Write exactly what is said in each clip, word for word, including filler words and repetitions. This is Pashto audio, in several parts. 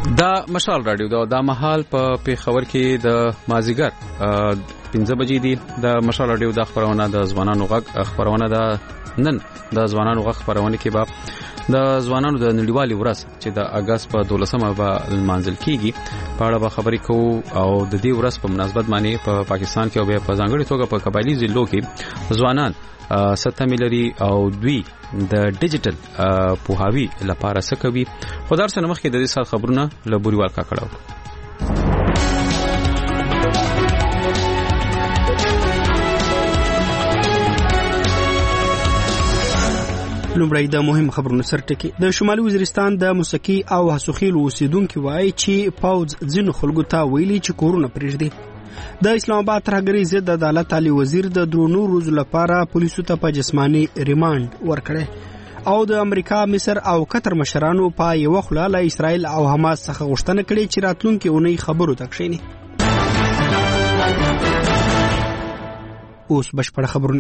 دا مشال رادیو دا د مهال په پیښور کې د مازیګر پنځه بجې دی. د مشال رادیو د خبرونه د ځوانانو غږ خبرونه ده. نن د ځوانانو غږ خبرونه کې به د ځوانانو د نړیوالې ورځ چې د اگست په دولسمه به لمانځل کیږي په اړه به خبرې کوو او د دې ورځ په مناسبت باندې په پا پاکستان کې او په ځانګړي توګه په قبایلی ضلعو کې ځوانان ستمه لري او دوی د ډیجیټل پوهاوی لپاره څه کوي. خدای سره مخکې د دې سات خبرونه له بوريوال کا کړو. لومړی د مهم خبرونو سرټکی. د شمالي وزیرستان د موسیقي او حسوخیل اوسیدونکو وایي چې پاوز ځینو خلکو ته ویلي چې کورونه پرېږدي. د اسلام آباد ترهګرۍ ضد عدالت علي وزیر د درونو روز لپاره پولیسو ته په جسمانی ریماند ورکړي او د امریکا، مصر او قطر مشرانو په یو خلا له اسرائیل او حماس څخه غوښتنه کړې چې راتلونکي اونۍ خبرو ته کښیني. اوس بشپړ خبرونه.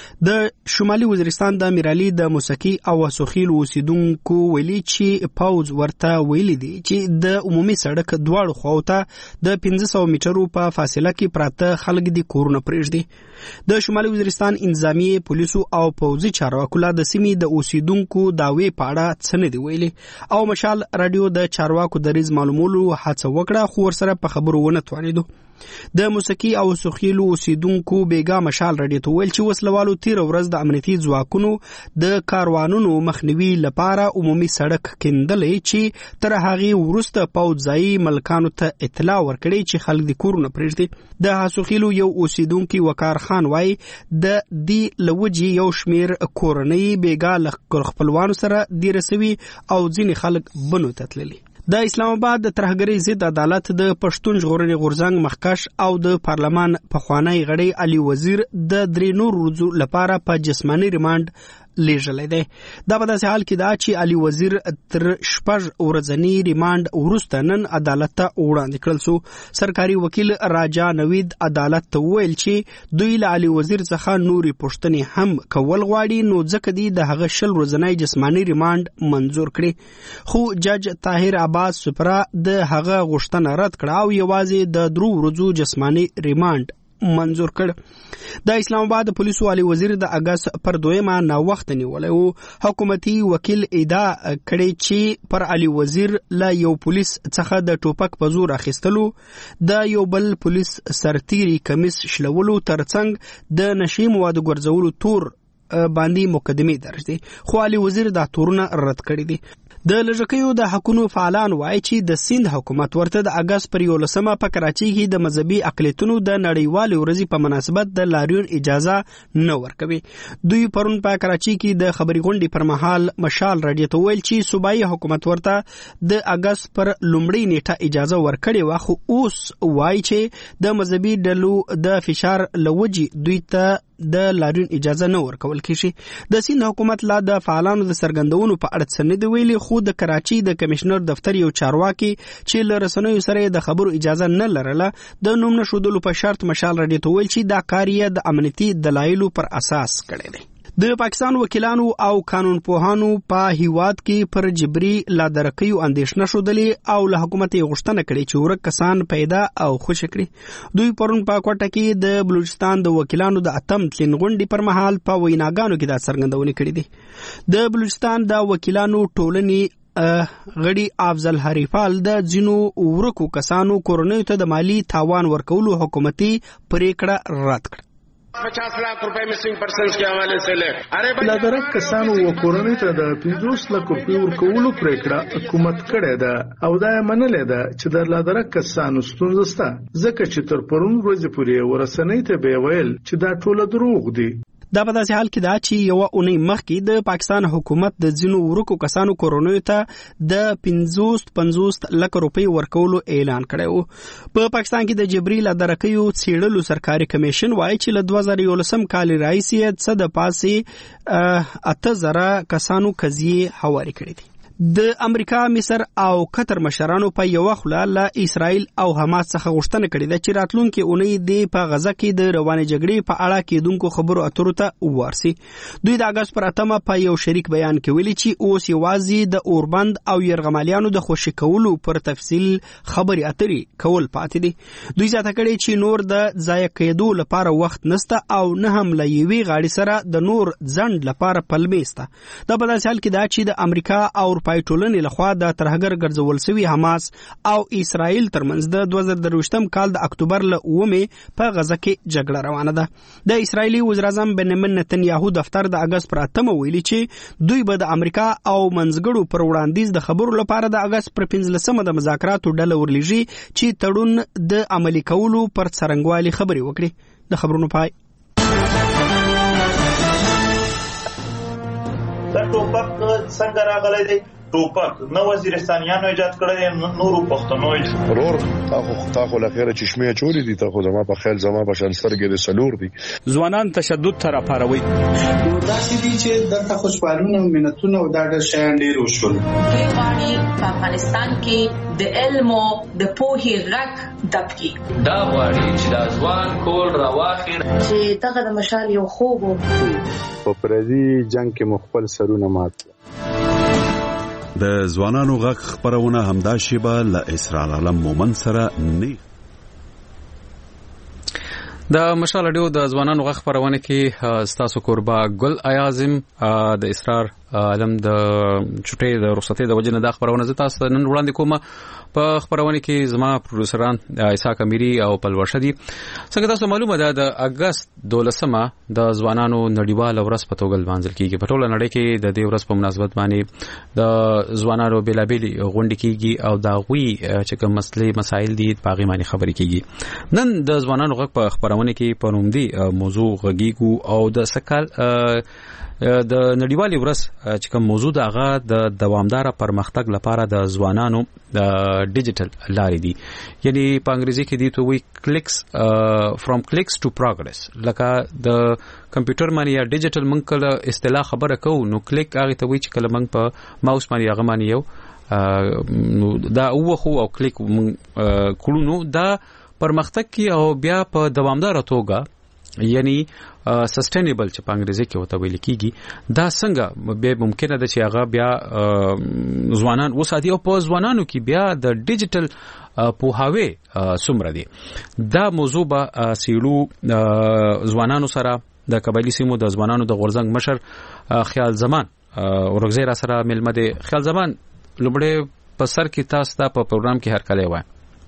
د شمالي وزیرستان د میرالي د موسیقي او حسوخیل اوسیدونکو ویلي چې پاوز ورته ویلي دي چې د عمومي سړک دواړو خواو ته د پنځه سوه میټرو په فاصله کې پراته خلک دي کورونه پرېږدي. د شمالي وزیرستان انتظامیه، پولیسو او پوځي چارواکو له د سیمې د اوسیدونکو داوی په اړه څه نه دي ویلي او مشال رادیو د چارواکو دریځ معلومولو هڅه وکړه خو ورسره په خبرو ونه توانېدو. د موسیقي او حسوخیل اوسیدونکو بیګا مشال رادیو ته ویل چې وسلوالو تیر ورځ د امنیتي ځواکونو د کاروانونو مخنیوي لپاره عمومي سړک کیندلې چې تر هغه وروسته پوځي ملکانو ته اطلاع ورکړي چې خلک د کورونه پرېږدي. د حسوخیلو یو اوسیدونکو وقار خان وای د دې لوجي یو شمیر کورنۍ بیګا له خپلوانو سره دی رسوي او ځینې خلک بنو ته تللي. د اسلام آباد د ترهګرۍ ضد عدالت د پښتون ژغورنې غورځنګ مخکښ او د پارلمان پخوانی غړی علي وزیر د درې نور ورځو لپاره په جسمانی ریماند لیږلی دی. دا په داسې حال کې دا چې علي وزیر تر شپږ ورځنی ریماند وروسته نن عدالت ته وړاندې کړل شو. سرکاري وکیل راجا نوید عدالت ته وویل چې دوی له علي وزیر څخه نوري پوښتنې هم کول غواړي نو ځکه دی د هغه شل ورځنی جسمانی ریماند منظور کړي خو جج طاهر عباس سپرا د هغه غوښتنه رد کړه او یوازې د درو ورځو جسمانی ریماند منظور کړ. د اسلام آباد پولیسو علي وزیر د اگست پر دویمه نا وخت نیولای او حکومتي وکیل ادعا کړي چې پر علي وزیر لا یو پولیس څخه د ټوپک په زور اخیستلو، د یو بل پولیس سرتیري کمیس شلولو ترڅنګ د نشي مواد ګرځولو تور باندې مقدمه درج دي خو علي وزیر دا تورونه رد کړي دي. د لږکیو د حقونو فعالان وایي چې د سند حکومت ورته د اگست پر یولسمه په کراچۍ کې د مذهبي اقلیتونو د نړیوالې ورځې په مناسبت د لاریون اجازه نه ورکوي. دوی پرون په کراچۍ کې د خبري غونډې پر مهال مشال رادیو ته ویل چې صوبایي حکومت ورته د اگست پر لومړۍ نیټه اجازه ورکړې وه خو اوس وایي چې د مذهبي ډلو د فشار لوجي دوی ته د لاریون اجازه نه ورکول کیږي. د سند حکومت لا د فعالانو د سرګندونو په اړه څه نه دی ویلي خو د کراچۍ د کمشنر دفتر یو چارواکي چې له رسنیو سره د خبرو اجازه نه لرله د نوم نشودلو په شرط مشال رادیو ته ویل چې دا کار یې د امنیتي دلایلو پر اساس کړی دی. د پاکستان وکیلانو او قانون پوهانو په هیواد کې پر جبري لادرکیو اندیشنه شودلې او له حکومت غوښتنه کړې چې ورک کسان پیدا او خوشی کړي. دوی پرون په کوټه کې د بلوچستان د وکیلانو د اتم تلین غونډې پر مهال په ویناګانو کې دا څرګندونه کړې دي. د بلوچستان د وکیلانو ټولنې غړي افضل حریفال د ځینو ورکو کسانو کورنیو ته د مالی تاوان ورکولو حکومتي پریکړه رد کړه. पचास लाख रुपए missing persons के हवाले से ले अरे لادرک کسانو و کورنۍ ته د پنځوس لک روپیو ورکولو پریکړه حکومت کړې ده او دا یې منلې ده چې د لادرک کسانو ستونزه سته ځکه چې تر پرون ورځې پورې ورسنۍ ته به ویل چې دا ټول دروغ دي. دا په داسې حال کې دا چې یو اونۍ مخکې د پاکستان حکومت د ځینو ورکو کسانو کورونیو ته د پنځوس پنځوس لک روپۍ ورکولو اعلان کړی و. په پاکستان کې د جبري لادرکیو څېړلو سرکاري کمیشن وایي چې له دوه زره یولسم کال راهیسې څه د پاسې اته زره کسانو قضیې هوارې کړې دي. د امریکا، مصر او قطر مشرانو په یو خله له اسرائیل او حماس څخه غوښتنه کړې ده چې راتلونکي اونۍ د په غزه کې د روانې جګړې په اړه کېدونکو خبرو اترو ته ورسي. دوی د اگست پر اتمه په یو شریک بیان کې ویلي چې اوس یوازې د اوربند او یرغمالیانو د خوشي کولو پر تفصیل خبري اترې کول پاتې دي. دوی زیاته کړې چې نور د ضایع کېدو لپاره وخت نسته او نه هم له یوې غاړې سره د نور ځنډ لپاره پلمې سته. دا په داسې حال کې ده چې د امریکا او اروپایي ټولنې لخوا د ترهګر ګرځول شوي حماس او اسرائیل ترمنځ د دوه زره درویشتم کال د اکتوبر له اومې په غزه کې جګړه روانه ده. د اسرائیلي وزیر اعظم بنیامین نتنیاهو دفتر د اگست پر اتمه ویلي چې دوی به د امریکا او منځګړو پر وړاندیز د خبرو لپاره د اگست پر پنځلسمه د مذاکراتو ډله ورلېږي چې تړون د عملي کولو پر څرنګوالي خبرې وکړي. د خبرونو پای. دا ټوپک څنګه راغلی دی؟ ټوپک نه وزیرستانیانو ایجاد کړی دی، نورو پښتنو ایجاد. ورور تاخو تاخو لخيره چشمه چوری دي، تاخو زما په خیال زما په شان سترګې د سلور دي. ځوانان تشدد تر اپاروي. نو دا چې دي چې د تاسو خوشالونه منتونه او دا د شیان ډیر وشول. دوی غواړي په افغانستان کې د علم او د پوهې غږ دبکي. دا غواړي چې د ځوان کول راواخیر چې دغه د مشال یو خوب په پردي جنگ کې مخبل سرونه مات. د ځوانانو غږ خبرونه همدا شیبه له اسرار عالم مومن سره نه. د مشال اډیو د ځوانانو غږ خبرونه کې ستاسو قربا ګل ایازم د اسرار عالم د چټي د رخصتي د وجنه د خبرونه ز تاسو نن وړاندې کومه په خبرونه کې زما پروډوسران اسحاق امیری او پلوشه دي. څنګه تاسو معلومه ده د اگست دولسمه د ځوانانو نړیوال ورځ په توګه لمانځل کیږي. په ټوله نړۍ کې د دې ورځ په مناسبت باندې د ځوانانو بیلابېلې غونډې کیږي او دا غوي چې کوم مسلې مسایل دي په هغه باندې خبرې کیږي. نن د ځوانانو غږ په خبرونه کې په نوم دي موضوع غږیږو او د سکال د نړیوالې ورځ چې کوم موضوع ده هغه د دوامدار پرمختګ لپاره د ځوانانو د ډیجیټل لارې دي. یعنی په انګریزي کې دي ته وی کلیکس فرام کلیکس ټو پروګرس. لکه د کمپیوټر باندې یا ډیجیټل مونږ کله اصطلاح خبره کوو نو کلیک هغه ته وی چې کله مونږ په ماوس باندې هغه باندې یو نو دا اوخو او کلیک کړو نو دا پرمختګ کی او بیا په دوامدار توګه یعنی سسټینیبل چې په انګریزي کې وته ویل کیږي دا څنګه به ممکنه ده چې هغه بیا ځوانان وساتي او په ځوانانو کې بیا د ډیجیټل پوهاوی څومره دي. دا موضوع به سیلو ځوانانو سره د قبایلی سیمو د ځوانانو د غورزنګ مشر خیال زمان ورغزی را سره ملمه دي. خیال زمان لومړی په سر کې تاسو ته په پروګرام کې هر کله وای.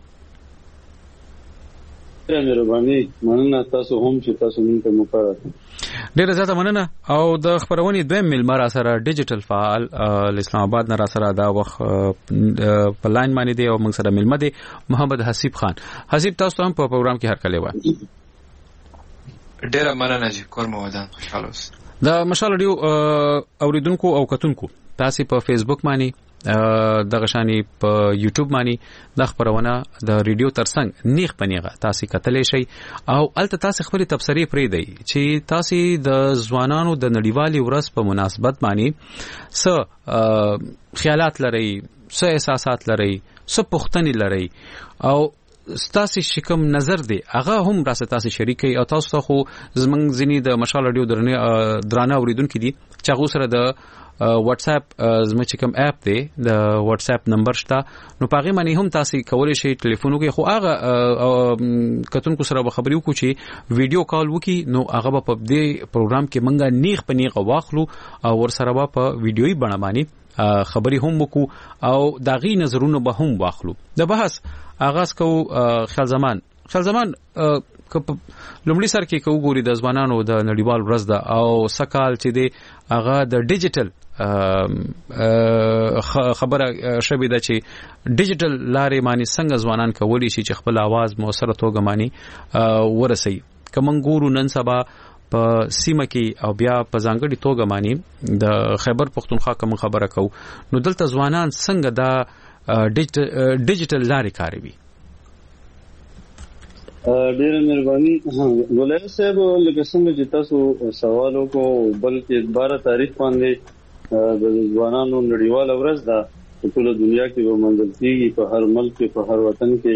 مهرباني مننه تاسو هم چې تاسو موږ ته مقرره. ډیره زیاته مننه. او د خبرونې دویم ملمه را سره ډیجیټل فعال اسلام آباد نه را سره دا وخت په لاین باندې دی او موږ سره ملمه دی محمد حسیب خان. حسیب تاسو هم په پروګرام کې هر کله وای. ډیره مننه جی کورمو ودان خوشاله اوس. د مشال اډیو اوریدونکو او کتونکو تاسو په فیسبوک باندې دغه شانی په یوټیوب باندې د خبرونه د ریډیو ترڅنګ نیغ پنیغه تاسو کتلې شي او الته تاسو خپل تبصری پرې دی چې تاسو د ځوانانو د نړیوالې ورځ په مناسبت باندې څه خیالات لري، څه احساسات لري، څه پوښتنې لري او ستاسو شکم نظر دی هغه هم راسه تاسو شریکي او تاسو خو زمنګ ځنی د مشال اډیو درنه درانه اوریدونکو دي چې هغه سره د واتس اپ زما چې کوم اپ دی د واتس اپ نمبر شته نو پاغي باندې هم تاسو کولای شئ ټلیفون وکړئ. خو هغه کتونکو سره به خبرې وکړو چې ویډیو کال وکړي نو هغه په دې پروګرام کې منګه نیغ پنیغه واخلو او ور سره به په ویډیوي بڼه باندې خبرې هم وکړو او داغي نظرونه به هم واخلو. د بحث آغاز کو خیال زمان خیال زمان لومړی سر کې کو ګوري د ځوانانو د نړیوال ورځ ده او سکال چې دی هغه د ډیجیټل خبره شوی ده چې ډیجیټل لارې باندې څنګه ځوانان کولی شي چې خپل आवाज موثره توګه باندې ورسي. کوم ګورو نن سبا په سیمه کې او بیا په ځانګړي توګه باندې د خیبر پختونخوا کوم خبره کو نو دلته ځوانان څنګه دا ډیجیټل لارې کاروي. ډیره مهرباني ولایت صاحب لکه څنګه چې تاسو سوالو کو بلکې بارہ تاریخ باندې د ځوانانو نړیواله ورځ ده په ټول دنیا کې به منځل کېږي په هر ملک کې په هر وطن کې.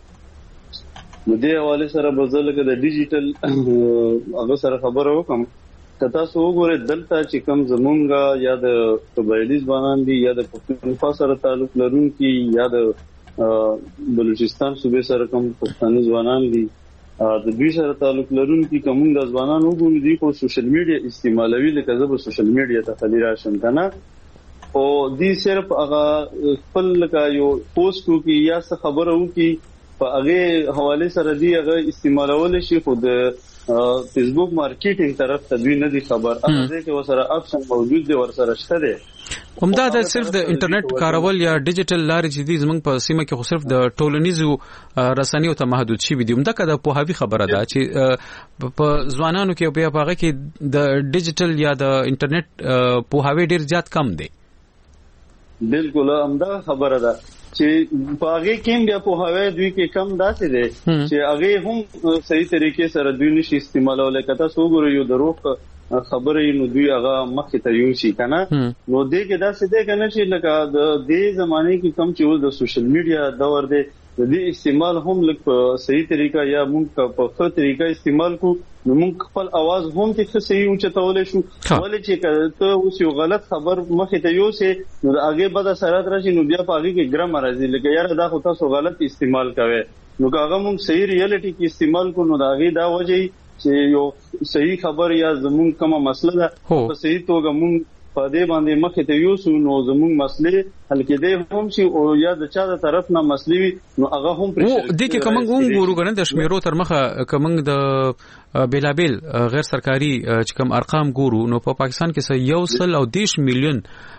نو دې حواله سره به زه لکه د ډیجیټل هغه سره خبره وکم. که تاسو وګورئ دلته چې کوم زمونږه یا د قبایلي ځوانان دي یا د پښتونخوا سره تعلق لرونکي یا د بلوچستان صوبې سره کوم پښتانه ځوانان دي د دوی سره تعلق لرونکي کوم د ځوانان وګورئ دي خو سوشل میډیا استعمالوي لکه زه به سوشل میډیا ته خلی راشم کنه او دې صرف هغه خپل لکه یو پوسټ وکي یا څه خبره وکي په هغه حواله سره دی هغه استعمالول شي خو د فیسبوک مارکیټینګ طرف ته دوی نه دي خبر هغه کې وسره اپشن موجود دی ورسره شته دی. همدا د صرف د انټرنیټ کارول یا ډیجیټل لارې چې دي زموږ په سیمه کې خو صرف د ټولنیزو رسنیو ته محدود شي دي. همدا کده په هاوی خبره ده چې په ځوانانو کې په هغه کې د ډیجیټل یا د انټرنیټ په هاوی ډیر زیات کم دی. بالکل همدا خبره ده چې باغې کې بیا په هوا دوی کې کم داسې دي چې هغه هم صحیح طریقې سره دوی نشي استعمالول. کته سو ګورو یو دروغ خبرې نو دوی هغه مخې ته یو شي کنه نو دې کې داسې ده کنه چې لکه د دې زمانه کې کم چې د سوشل میډیا دور دی د دې استعمال هم لکه په صحیح طریقه یا موږ په ښه طریقه استعمال کو نو موږ خپل आवाज هم ته صحیح اوچتولې شو. ولې چې ته اوس یو غلط خبر مخې ته یو سي نو هغه به د سرات راشي نو بیا په هغه کې ګرام راځي لکه یار دا خو تاسو غلط استعمال کوي نو هغه موږ صحیح ریالټي کې استعمال کو نو دا هغه دا وجه چې یو صحیح خبر یا زموږ کومه مسله ده په صحیح توګه موږ په دې باندې مخې ته یو سو نو زموږ مسلې حل کېدې هم شي او یا د چا د طرف نه مسلې نو هغه هم پرې او د کې کوم ګورو غنه د شمیرو تر مخه کوم د بیلابل غیر سرکاري چې کوم ارقام ګورو نو په پاکستان کې سه یو سل او دیش میلیون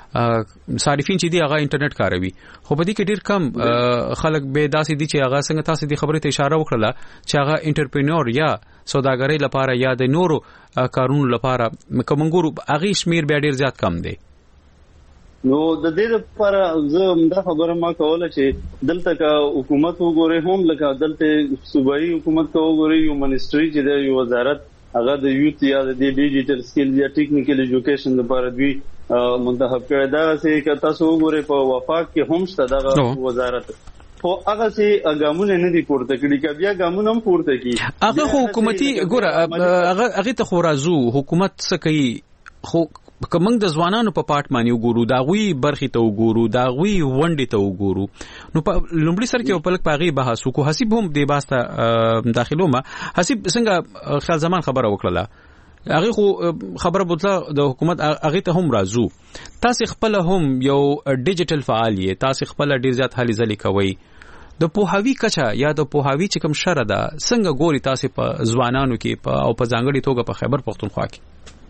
صارفین چې دی هغه انټرنیټ کاروي خو په دې کې ډیر کم خلک به داسې دي چې هغه څنګه تاسو دې خبرې ته اشاره وکړه چې هغه انټرپرینور یا سوداګرۍ لپاره یا د نورو کارونو لپاره کوم ګورو هغه شمیر به ډیر زیات کم دی. نو د دې لپاره زه دا خبره ما کوله چې دلته کا حکومت وګوري هم لکه دلته صوبایي حکومت کا وګوري یو منیسټری چې د یو وزارت هغه د یوت یا د ډیجیټل سکل یا ټیکنیکل ایجوکیشن لپاره دوی منتخب کړی دا چې تاسو وګورئ په وفاق کې هم شته دا وزارت خو هغه چې ګامونه نه دي پورته کړي که بیا ګامونه هم پورته کړي هغه حکومتي ګوره هغه هغه ته خو راځو حکومت څه کوي خو کومنګ د ځوانانو په پارت باندې وګورو دا غوي برخي ته وګورو دا غوي ونډې ته وګورو نو په لومړي سر کې په لک پاغي بحث وکړو حسیب هم د باسته داخلو ما حسیب څنګه خپل زمان خبره وکړه هغه خو خبره بوتله د حکومت هغه ته هم راځو تاسو خپل هم یو ډیجیټل فعالیت تاسو خپل ډیر زیات حالي ځلې کوي د پوهاوی کچا یا د پوهاوی چې کوم شر ده څنګه ګوري تاسو په ځوانانو کې او په ځانګړي توګه په خیبر پختونخوا کې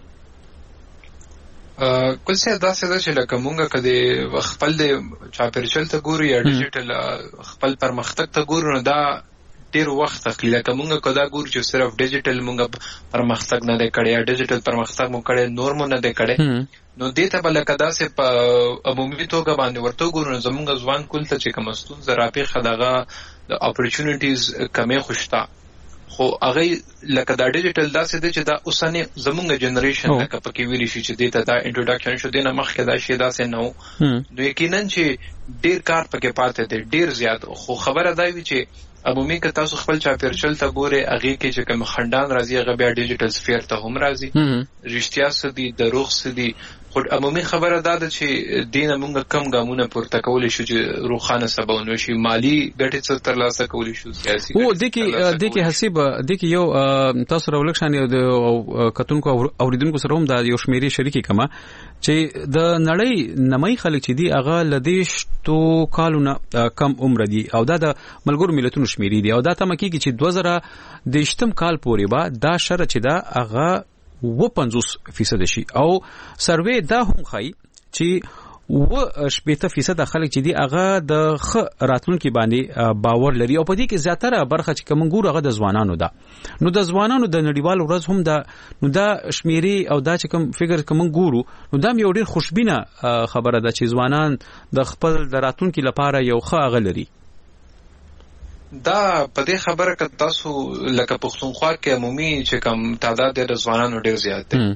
کله څه داسې ده چې لکه مونږه کدي خپل د چاپیرچل ته ګورو یا ډیجیټل خپل پرمختګ ته ګورو نو دا ډیر وخت اخلي لکه مونږه کدا ګورو چې صرف ډیجیټل مونږه پرمختګ نه دی کړی یا ډیجیټل پرمختګ مو کړی نور مو نه دی کړی نو دې ته بل کدا سه په عمومي توګه باندې ورته ګورو زمونږ ځوان کول ته چې کوم ستون زراپی خدغه د اپورچونټیز کمې خوشتا خو هغه لکه دا ډیجیټل داسې دی چې دا اوسنی زمونږ جنریشن لکه پکې ویل شي چې دې ته دا انټروډکشن شو دینه مخکې دا شی داسې نو نو یقینا چې ډیر کار پکې پاتې دی ډیر زیات خو خبره دا وی چې عمومي که تاسو خپل چاپیرچل ته ګوره هغه کې چې کوم خندان راځي هغه بیا ډیجیټل سفیر ته هم راځي رښتیا سدي دروغ سدي خو عمومي خبره دا ده چې دینه مونږ کم ګامونه پورته کول شو چې روخانه سباونه شي مالی ګټه څه تر لاسه کول شو سیاسي او د کې د کې حساب د کې یو تاسو راولښان یو د کتونکو اوریدونکو سره هم د یو شمیرې شریکي کما چې د نړۍ نمای خلک چې دی هغه لدیش تو کالونه کم عمر دي او دا د ملګرو ملتونو شمیرې دي او دا تم کې چې دوه زره دشتم کال پورې با دا شر چې دا هغه و پنځوس فیصد شي او سروې دا هم خای چې و شپږ فیصد خلک چې دی هغه د خ راتلونکو باندې باور لري او په دې کې زیاتره برخه چې کوم ګور هغه د ځوانانو ده نو د ځوانانو د نړیوال ورځ هم دا نو دا شمیرې او دا چې کوم فګر کوم ګورو نو دا یو ډیر خوشبینه خبره ده چې ځوانان د خپل د راتلونکو لپاره یو ښه غلري دا په دې خبره کې تاسو لکه پښتونخوا کې عمومي چې کوم تعداد د ځوانانو ډیر زیات دی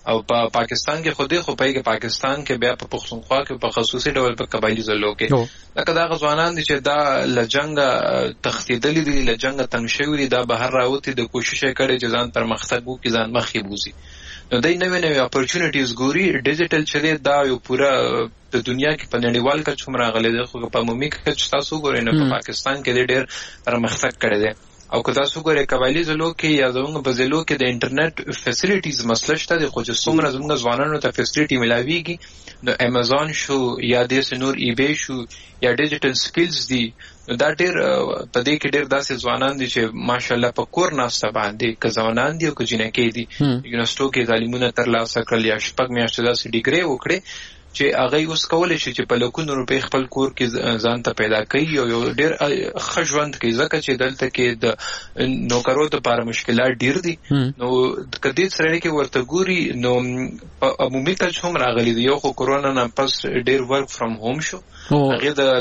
او په پاکستان کې خوده خو په پاکستان کې بیا په پښتونخوا کې په خصوصي ډول په قبایلی ضلعو کې لکه دا غزوانان دي چې دا لجنګ تختیدلې دي لجنګ تنشوي دا بهر راوتی د کوشش کړي چې ځان پر مختګ وکړي ځان مخې بوزي نو دای نوې نوې اپورچونټیز ګوري ډیجیټل چې دا یو پورا د دنیا کې په نړیوال کچ هم راغلي دی خو په عمومي کچ تاسو ګورئ نو په پاکستان کې ډېر پرمختګ کړی دی او که تاسو ګورئ قبایلی ضلعو کې یا زموږ په ضلعو کې د انټرنیټ فیسیلیټیز مسله شته دی خو چې څومره زموږ ځوانانو ته فیسیلیټي ملاویږي نو امیزون شو یا داسې نور ای بی شو یا ډیجیټل سکلز دي نو دا ډېر په دې کې ډېر داسې ځوانان دي چې ماشاءالله په کور ناسته باندې که ځوانان دي او که جنکۍ دي یونیورسټو کې تعلیمونه ترلاسه کړل یا شپږ میاشتې داسې ډیګرۍ وکړې چې هغه اوس کولی شي چې په لکونو روپۍ خپل کور کې ځان ته پیدا کوي او یو ډېر ښه ژوند کوي ځکه چې دلته کې د نوکرو دپاره مشکلات ډېر دي نو که دې سره کې ورته ګوري نو په عمومي کچ هم راغلی دی یو خو کرونا نه پس ډېر ورک فرام هوم شو هغې د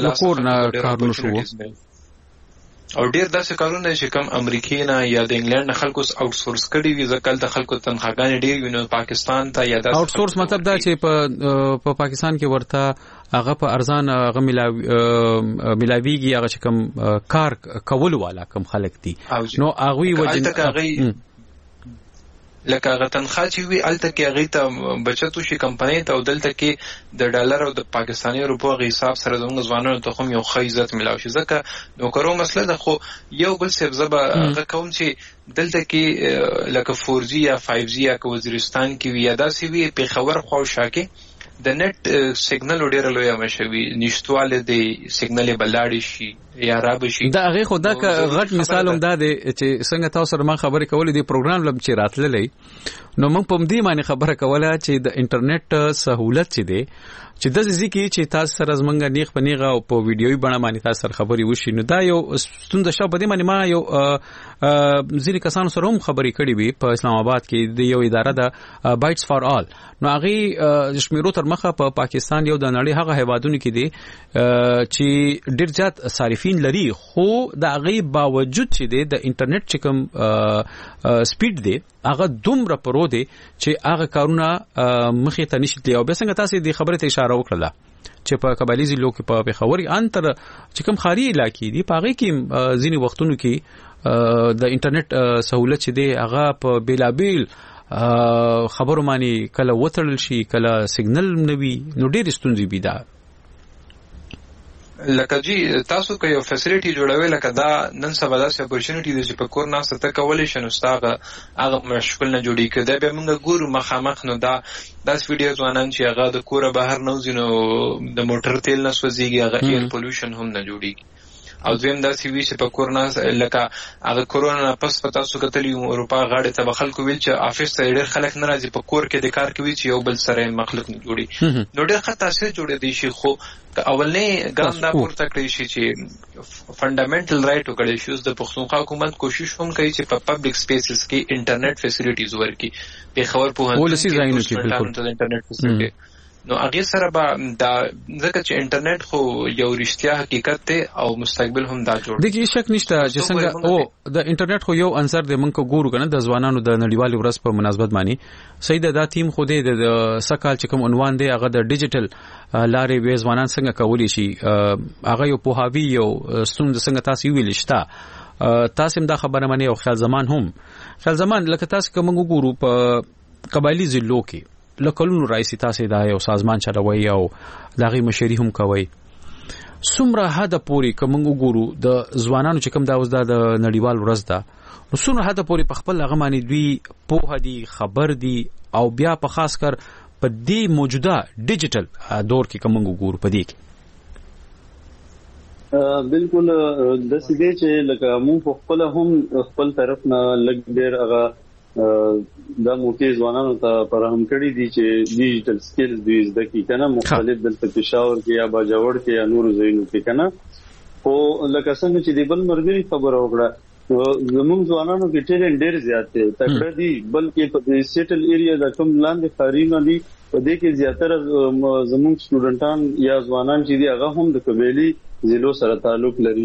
لاسه او ډېر داسې کارونه چې کوم امریکې نه یا د انګلند نه خلکو آوټ سورس کړي وي ځکه هلته خلکو تنخواګانې ډېرې وي نو پاکستان ته یا آوټ سورس مطلب دا چې په پاکستان کې ورته هغه په ارزان هغه ملاویږي هغه چې کوم کار کولو والا کوم خلک دي نو هغوی وجه لکه هغه تنخواه چې وي هلته کې هغې ته بچت وشي کمپنۍ ته او دلته کې د ډالر او د پاکستاني روپو هغه حساب سره زموږ ځوانانو ته هم یو ښه عزت میلاو شي ځکه نوکرو مسله ده خو یو بل صاحب زه به هغه کوم چې دلته کې لکه فور جي یا فایو جي یا که وزیرستان کې وي یا داسې وي پېښور خواوشا کې د نت سیګنل ډېره لویه مشوي نشتواله د سیګنل بلاړی شي یا راب شي دا هغه خو دا غټ مثال هم دا دی چې څنګه تاسو سره ما خبرې کولې دی پروګرام لم چې راتللې نو موږ په دې باندې خبره کوله چې د انټرنیټ سہولت چې دی چې د ځکه چې تاسو سره زمونږ نیغ په نیغه او په ویډیوي بڼه باندې تاسو سره خبرې وشي نو دا یو ستونزه شوه په دې باندې ما یو ځینې کسانو سره هم خبرې کړې وي په اسلام آباد کې د یو اداره ده بایټس فار آل نو هغې شمیرو تر مخه په پاکستان یو د نړۍ هغه هیوادونو کې دی چې ډېر زیات صارفین لري خو د هغې باوجود چې دی د انټرنیټ چې کوم سپیډ دی هغه دومره پرو دی چې هغه کارونه مخې ته نشي تللی او بیا څنګه تاسې دې خبرې ته اشاره وکړله چې په قبایلي ضلعو کې په پېښور ان تر چې کوم ښاري علاقې دي په هغې کې ځینې وختونو کې د انټرنیټ سهولت چې دی هغه په بېلابېل خبرو باندې کله وتړل شي کله سیګنل نه وي نو ډېرې ستونزې وي دا لکه جی تاسو که یو فیسیلیټي جوړوي لکه دا نن سبا داسې اپورچونټي دی چې په کور ناسته ته کولی شي نو ستا هغه مشکل نه جوړېږي که دا بیا موږ ګورو مخامخ نو دا داسې ویډیو ځوانان چې هغه د کوره بهر نه وځي نو د موټر تیل نه سوځېږي هغه ایر پولوشن هم نه جوړېږي او دویم داسې وي چې په کور نه لکه هغه کورونا نه پس په تاسو کتلي اروپا غاړې ته به خلکو ویل چې افیس ته ډېر خلک نه راځي په کور کې د کار کوي چې یو بل سره مخلوق نه جوړي نو ډېر ښه تاثیر جوړېدی شي خو اولنې ګام دا پورته کړی شي چې فنډامنټل رایټ وکړی شي اوس د پښتونخوا حکومت کوشش هم کوي چې په پبلک سپیسز کې انټرنیټ فیسیلیټیز ورکړي پېښور پوهنتون کې انټرنیټ فیسیلیټي نو هغه سره به دا ځکه چې انټرنیټ خو یو رښتیا حقیقت دی او مستقبل هم دا جوړ دی کې شک نشته چې څنګه او د انټرنیټ خو یو عنصر دی موږ ګورو کنه د ځوانانو د نړیوالې ورځ په مناسبت باندې صحیح ده دا ټیم خو دی د سکهال چې کوم عنوان دی هغه د ډیجیټل لارې به ځوانان څنګه کولی شي هغه یو پوهاوی یو ستونزه څنګه تاسو ویل شته تاسو هم دا خبره منئ او خیال زمان هم خیال زمان لکه تاسو کوم ګورو په قبایلی ضلعو کې لکلونو رئیسی تاسو دا یو سازمان چلوي او دغه مشري هم کوي څومره حد پورې کوم وګورو د ځوانانو چې کوم دا اوس د نړیوال ورځ ده نو څومره حد پورې په خپل هغه باندې دوی پوهه دي خبر دي او بیا په خاص کر په دې موجوده ډیجیټل دور کې کوم وګورو په دې کې بالکل د سیدې چې لکه مو خپل هم خپل طرف نه لګ ډیر هغه دا موټي ځوانانو ته فراهم کړی دي چې ډیجیټل سکلز دوی زده کړي کنه مختلف دلته پېښور کې یا باجوړ کې یا نور ځایونو کې کنه خو لکه څنګه چې د بل مرګري خبره وکړه زموږ ځوانانو کې ټیلنټ ډېر زیات دی تکړه دي بلکې په سیټل ایریا د کوم لاندې خارینه دي په دې کې زیاتره زموږ سټوډنټان یا ځوانان چې دي هغه هم د قبایلی ضلعو سره تعلق لري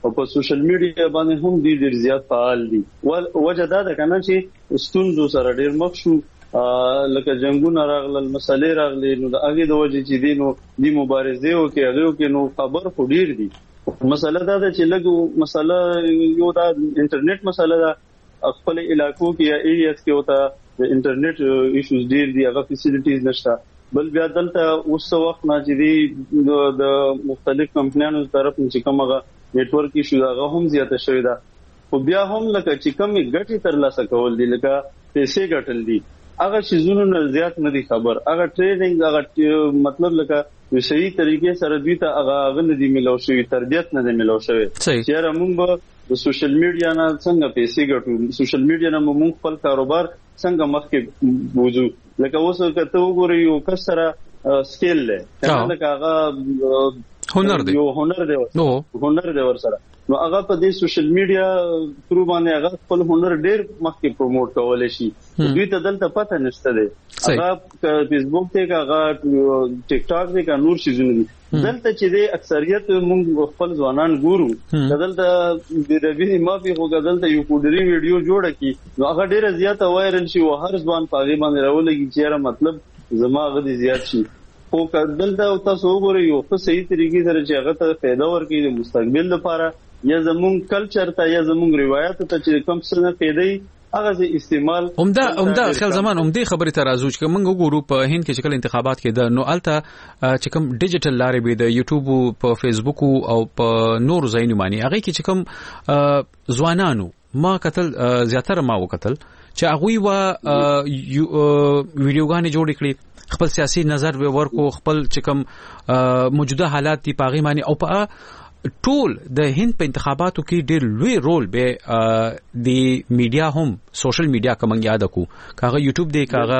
او په سوشل میډیا باندې هم دي ډیر زیات فعال دي. وجه دا ده کنه چې ستونزو سره ډیر مخ شو، لکه جنگونه راغلل، مسلې راغلي، نو د هغه د وجه چې دي نو د مبارزې او کې هغه کې نو خبر خو ډیر دي. مسله دا ده چې لګو مسله یو دا انټرنیټ مسله ده، خپل علاقو کې یا ایریاز کې وتا د انټرنیټ ایشوز ډیر دي، هغه فیسیلیټیز نشته. بل بیا دلته اوس وخت نه چې دي د مختلف کمپنیانو طرف نه چې کومه نیټورک ایشو هغه هم زیاته شوې ده. خو بیا هم لکه چې کومې ګټې ترلاسه کول دي، لکه پیسې ګټل دي، هغه شیزونو نه زیات نه دي خبر. هغه ټریډینګ هغه مطلب لکه په صحیح طریقې سره دوی ته هغه غل دي ملو شوی، تربیت نه دي ملو شوی. چې موږ د سوشل میډیا نه څنګه پیسې ګټو، سوشل میډیا نه موږ خپل کاروبار څنګه مخکې بوزو. لکه اوس کته وګورئ یو کس سره سکیل له لکه هغه هنر دی، یو هنر دی، نو هنر دی ور سره، نو هغه په دې سوشل میډیا تھرو باندې هغه خپل هنر ډیر مخکې پروموټ کولای شي. دوی ته دلته پته نشته دی، هغه فیسبوک ته هغه ټیک ټاک ته نور شي زونه دي. دلته چې د اکثریت موږ خپل ځوانان ګورو، دلته د ربي مافي هو دلته یو کوډري ویډیو جوړه کی، نو هغه ډیره زیاته وایرل شي او هر ځوان په هغه باندې راولږي چې مطلب زما غدي زیات شي. خو دلته تاسو وګورئ یو څه صحیح طریقې سره چې هغه ته فایده ورکړي د مستقبل لپاره، یا زمون کلچر ته یا زمون روایت ته چې کوم څه نه فایده هغه زی استعمال. عمده عمده خل زمان عمده خبره ته راځو چې موږ وګورو په هند کې چې کله انتخابات کې د نو الته چې کوم ډیجیټل لارې به د یوټیوب په فیسبوک او په نور ځایونو باندې هغه کې چې کوم ځوانانو ما قتل زیاتره ما وکتل چې هغه وا ویډیوګانې جوړ کړي، خپل سیاسي نظر به ورکو، خپل چې کوم موجوده حالات دی پاغي معنی او په ټول د هند په انتخاباتو کې ډېر لوی رول به د میډیا هم سوشل میډیا کوم یاد کو، کاغه یوټیوب دی، کاغه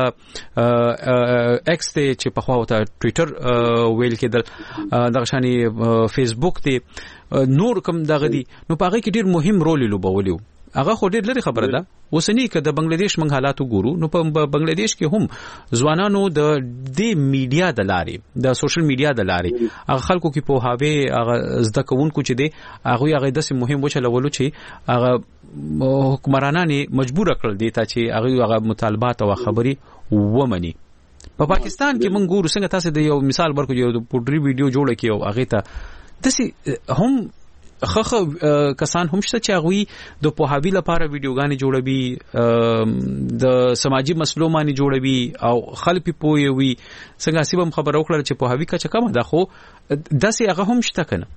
ایکس دی چې په خوا وته ټوئیټر ویل کېدل، دغه شانی فیسبوک دی، نور کوم دغه دی، نو پاغه کې ډېر مهم رول لوبولیو. هغه خو ډېر لري خبره ده. وسنی که د بنگلاديش منګ حالات وګورو، نو په بنگلاديش کې هم ځوانانو د د میډیا د لارې، د سوشل میډیا د لارې هغه خلکو کې په هاوی هغه زده کوونکو چې دی هغه هغه د مهم وچلولو چې هغه حکمرانان مجبور کړل دي ته چې هغه هغه مطالبات او خبري ومني. په پاکستان کې موږ ګورو څنګه تاسو د یو مثال ورکو، یو پوډری ویډیو جوړ کړي او هغه ته دسي هم خخه کسان هم شته چې هغه د پوهاوی لپاره ویډیوګانې جوړوي، د سماجی مسلو باندې جوړوي او خلک په پوي څنګه سیبم خبر اوکړه چې پوهاوی کچ کم ده، خو داسې هغه هم شته کنه.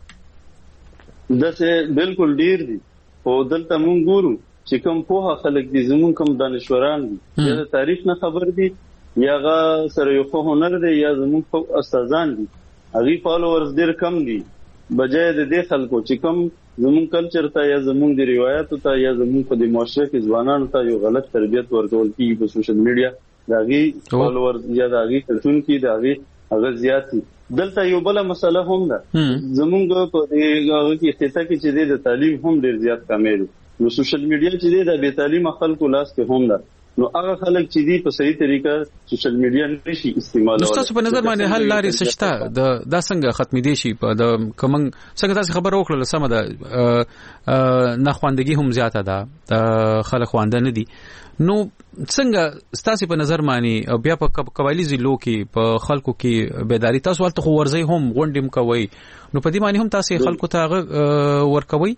داسې بالکل ډیر دي. او دلته مونږ ګورو چې کوم پوها خلک دي، زمون کوم دانشوران دي، یا د تاریخ نه خبر دي، یا هغه سره یو هنر دی، یا زمون استادان دي، هغه فالوورز ډیر کم دي. بجای د دې خلکو چې کوم زمون کلچر ته یا زمون د روایت ته یا زمون په د معاشره کې ځوانانو ته یو غلط تربیت ورکول کیږي په سوشل میډیا، داغي فالوورز یا داغي کتون کې داغي هغه زیات دي. دلته یو بل مسله هم ده، زمونږ په دغه کې خطه کې چې د تعلیم هم ډیر زیات کمې دي، نو سوشل میډیا چې د بې تعلیم خلکو لاس کې هم ده، نو هغه خلک چې دی په صحیح طریقه سوشل میډیا نشي استعمالول. نو تاسو په نظر باندې حل لارې سشته د دا څنګه ختمې دي شي په د کوم څنګه تاسو خبر وکړل سم ده نه خواندګي هم زیاته ده، د خلک خوانده نه دي، نو څنګه تاسو په نظر باندې بیا په قبایلی ضلعو کې په خلکو کې بیداری تاسو ولته خو ورځي هم غونډم کوي، نو په دې باندې هم تاسو خلکو ته ورکوي؟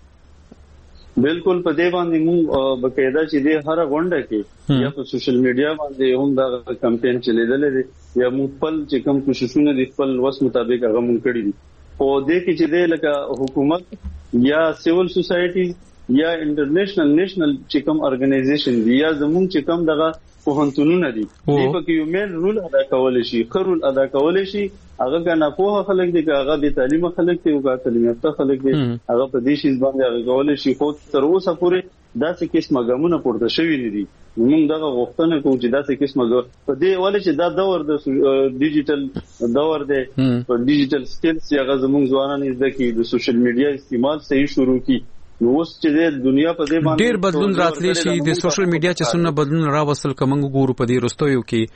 بالکل په دې باندې موږ بقاعده چې د هر غونډه کې یا په سوشل میډیا باندې هم دا کمپاین چلیدل دي، یا موږ خپل چې کوم کوششونه دي خپل وس مطابق هغه موږ کړی دي. او دې کې چې د لکه حکومت یا سیول سوسایټي یا انټرنیشنل نېشنل چې کوم ارګنایزیشن دي یا زموږ چې کوم دغه پوهنتونونه دي، دې په کې یو مین رول ادا کول شي، خرول ادا کول شي. هغه کنه په خلک دي، هغه به تعلیم خلک دي او هغه تعلیم یافته خلک دي، هغه په دې شی باندې هغه کول شي. خو تر اوسه پورې داسې قسمه ګامونه پورته شوي نه دي. موږ دغه غوښتنه کوو چې داسې قسمه په دې ولې چې دا دور د ډیجیټل دور دی، په ډیجیټل سکلز هغه زموږ ځوانان زده کوي، د سوشل میډیا استعمال صحیح شروع کړي. نو اوس چې د دنیا په دې باندې ډیر بدلون راتلی شي، د سوشل میډیا چې څونه بدلون راوصل کوم ګورو په دې رستویو کې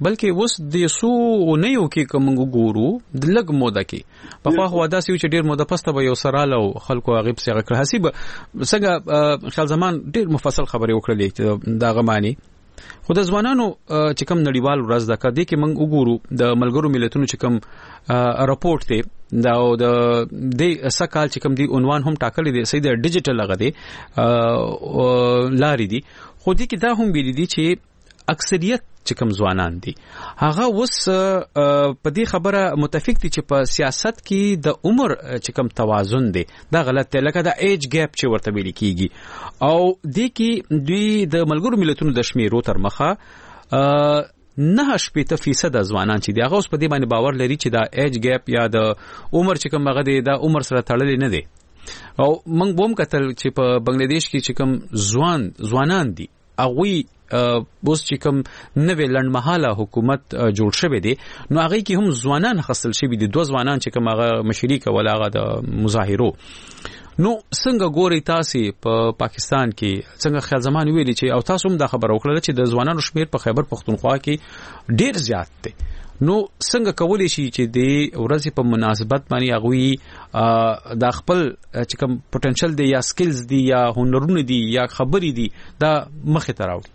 بلکې اوس د سو نه یو کې کوم ګورو د لګ موده کې په خوا خوا داسې چې ډیر موده پسته به یو سراله او خلکو هغه په څنګه کړ حساب څنګه خیال زمان ډیر مفصل خبرې وکړلې دا غمانی خو د ځوانانو چې کوم نړیوال ورځ د کدي کې موږ وګورو د ملګرو ملتونو چې کوم راپورټ دی دا او د دې سکهال چې کوم دی عنوان هم ټاکلې دی سید ډیجیټل هغه دی لارې دی خو دې کې دا هم ویل دي چې اکثریت چې کوم ځوانان دي هغه وس په دې خبره متفق دي چې په سیاست کې د عمر چې کوم توازن دی دا غلط دی لکه د ایج ګیپ چې ورته ویل کیږي او دې کې دوی د ملګرو ملتونو د شمیرو تر مخه نه شپږ فیصد ځوانان چې دی هغه اوس په دې باندې باور لري چې دا ایج ګیپ یا د عمر چې کوم هغه دی دا عمر سره تړلې نه دی او موږ بوم کتل چې په بنگلاديش کې چې کوم ځوان ځوانان دي هغه بوس چې کوم نوې لړمحاله حکومت جوړ شوی دی نو هغه کې هم ځوانان خصل شوی دي دوه ځوانان چې کوم هغه مشري کول هغه د مظاهرو نو څنګه ګوري تاسو په پاکستان کې څنګه خیال زمان ویلي چې او تاسو هم دا خبر وکړه چې د ځوانانو شمیر په خیبر پختونخوا کې ډیر زیات دی نو څنګه کولی شي چې د ورځې په مناسبت باندې هغه د خپل چې کوم پوتنشل دی یا سکلز دی یا هنرونه دی یا خبرې دی دا مخه ته راوړي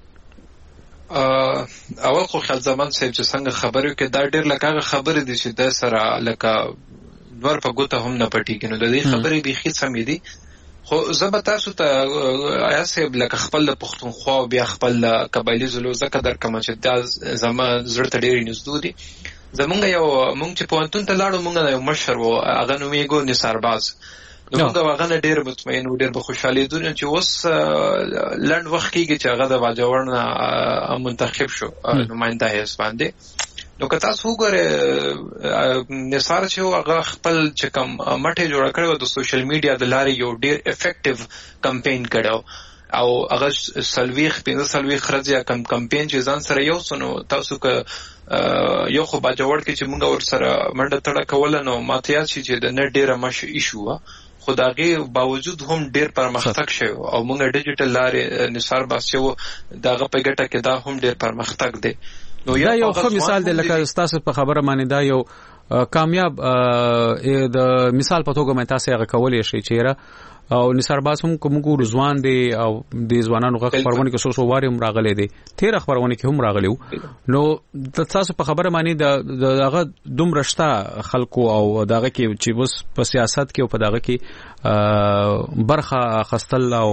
اول خو خیال زمان صاحب چې څنګه خبرو کې دا ډېر لکه خبرې دي چې د سره لکه نور په ګوته هم نه پټیږي نو د دې خبرې بيخي سمې دي خو زه تاسو ته آیا صاحب لکه خپل د پښتونخوا بیا خپل قبایلی زلو زکه در کوم چې دا زما زړه ته ډېر نږدې دي زمونږ یو مونږ چې پوهنتون ته لاړو مونږ یو مشر وو هغه نوم یې ګو نثارباز نو موږ هغه ډېر مطمئن و ډېر په خوشحالي دي چې اوس لند وخت کې چې هغه د باجوړ منتخب شو نماینده هیڅ باندې نو که تاسو وګورئ نثار چې هغه خپل چې کوم مټه جوړ کړو د سوشل میډیا د لارې یو ډېر افیکټیو کمپاین کړو او هغه سلويخ پینځه سلويخ خرځي کم کمپاین چې ځان سره یو سنو تاسو که یو خو باجوړ کې چې موږ ور سره منډه تړه کول نو ماته یاد شي چې د نه ډېره مش ایشو خدایي باوجود هم ډېر پرمختګ شوی او موږ ډیجیټل لارې نثار باسیو دغه په ګټه کې دا هم ډېر پرمختګ دی نو یو ښه مثال دی لکه تاسو په خبره باندې دا یو کامیاب د مثال په توګه مې تاسو هغه کولې شي چې او نثار باز هم کوم ګور ځوان دی او د ځوانانو غږ خبرونه کې سوسو واري هم راغلي دي تیر خبرونه کې هم راغلیو نو تاسو په خبره باندې د هغه دوم رشتہ خلکو او دغه کې چې بس په سیاست کې او په دغه کې برخه خستل او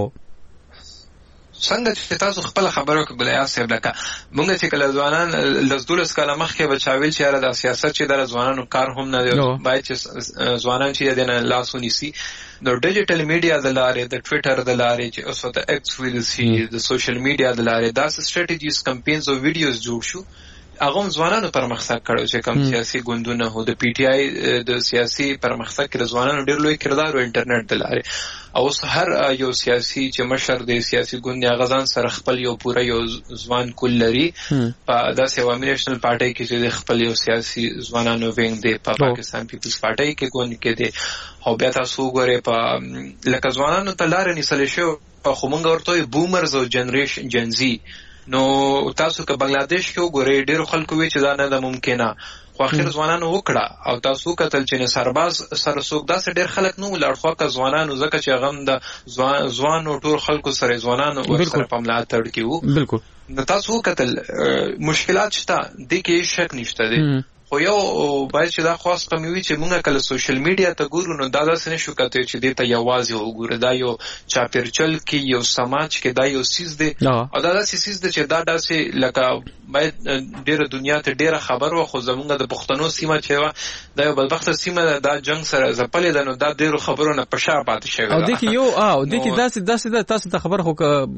څنګه چې تاسو خپل خبرو کې بلیا صاحب لکه مونږ چې کله ځوانان لزدولس کاله مخکې بچاویل چې را د سیاست چې د ځوانانو کار هم نه دی باید چې ځوانان چې د لاسونی سي نو ډیجیټل میډیا د لارې د ټوئیټر د لارې چې اوس د ایکس ویل سي د سوشل میډیا د لارې دا سټریټیجیز کمپاینز او ویډیوز جوړ شو هغه ځوانانو پرمختګ کړو چې کوم سیاسي ګوندونه هو د پی ټی آی د سیاسي پرمختګ کې ځوانانو ډېر لوی کردار او انټرنیټ د لارې او هر یو سیاسي چې مشر دی سیاسي ګوند هغه ځان سره خپل یو پوره یو ځوان کول لري په داسې عوامي نېشنل پارټي کې چې خپل یو سیاسي ځوانانو وینګ دی په پاکستان پیپلز پارټي کې ګوند کې دی او بیا تاسو وګورئ په لکه ځوانانو ته لار نیسل شو په خمونګ ورته بومرز او جنریشن جنزي نو تاسو که بنگلاديش کې وګورئ ډېر خلکو وی چې دا نه د ممکنه خو اخر ځوانانو وکړه او تاسو کتل چې سرباز سره څوک داسې ډېر خلک نو لړخوا که ځوانانو ځکه چې غم د ځوان ځوان او ټول خلکو سره ځوانانو ورسره په ملاتړ کې وو بالکل نو تاسو کتل مشکلات شته د کې شک نشته دي خو یو باید چې دا خاص قموي چې موږ کله سوشل میډیا ته ګورو نو دا داسې نشو کته چې دې ته یوازې وګورو دا یو چاپیرچل کې یو سماج کې دا یو سیس دی او دا داسې سیس دی چې دا داسې لکه باید ډیره دنیا ته ډیره خبر و خو زمونږ د پښتنو سیمه چې دا یو بدبخت سیمه دا جنگ سره زپلې ده نو دا ډیرو خبرونه په شا پاتې شوی او د کې یو او د کې داسې داسې تاسو ته خبر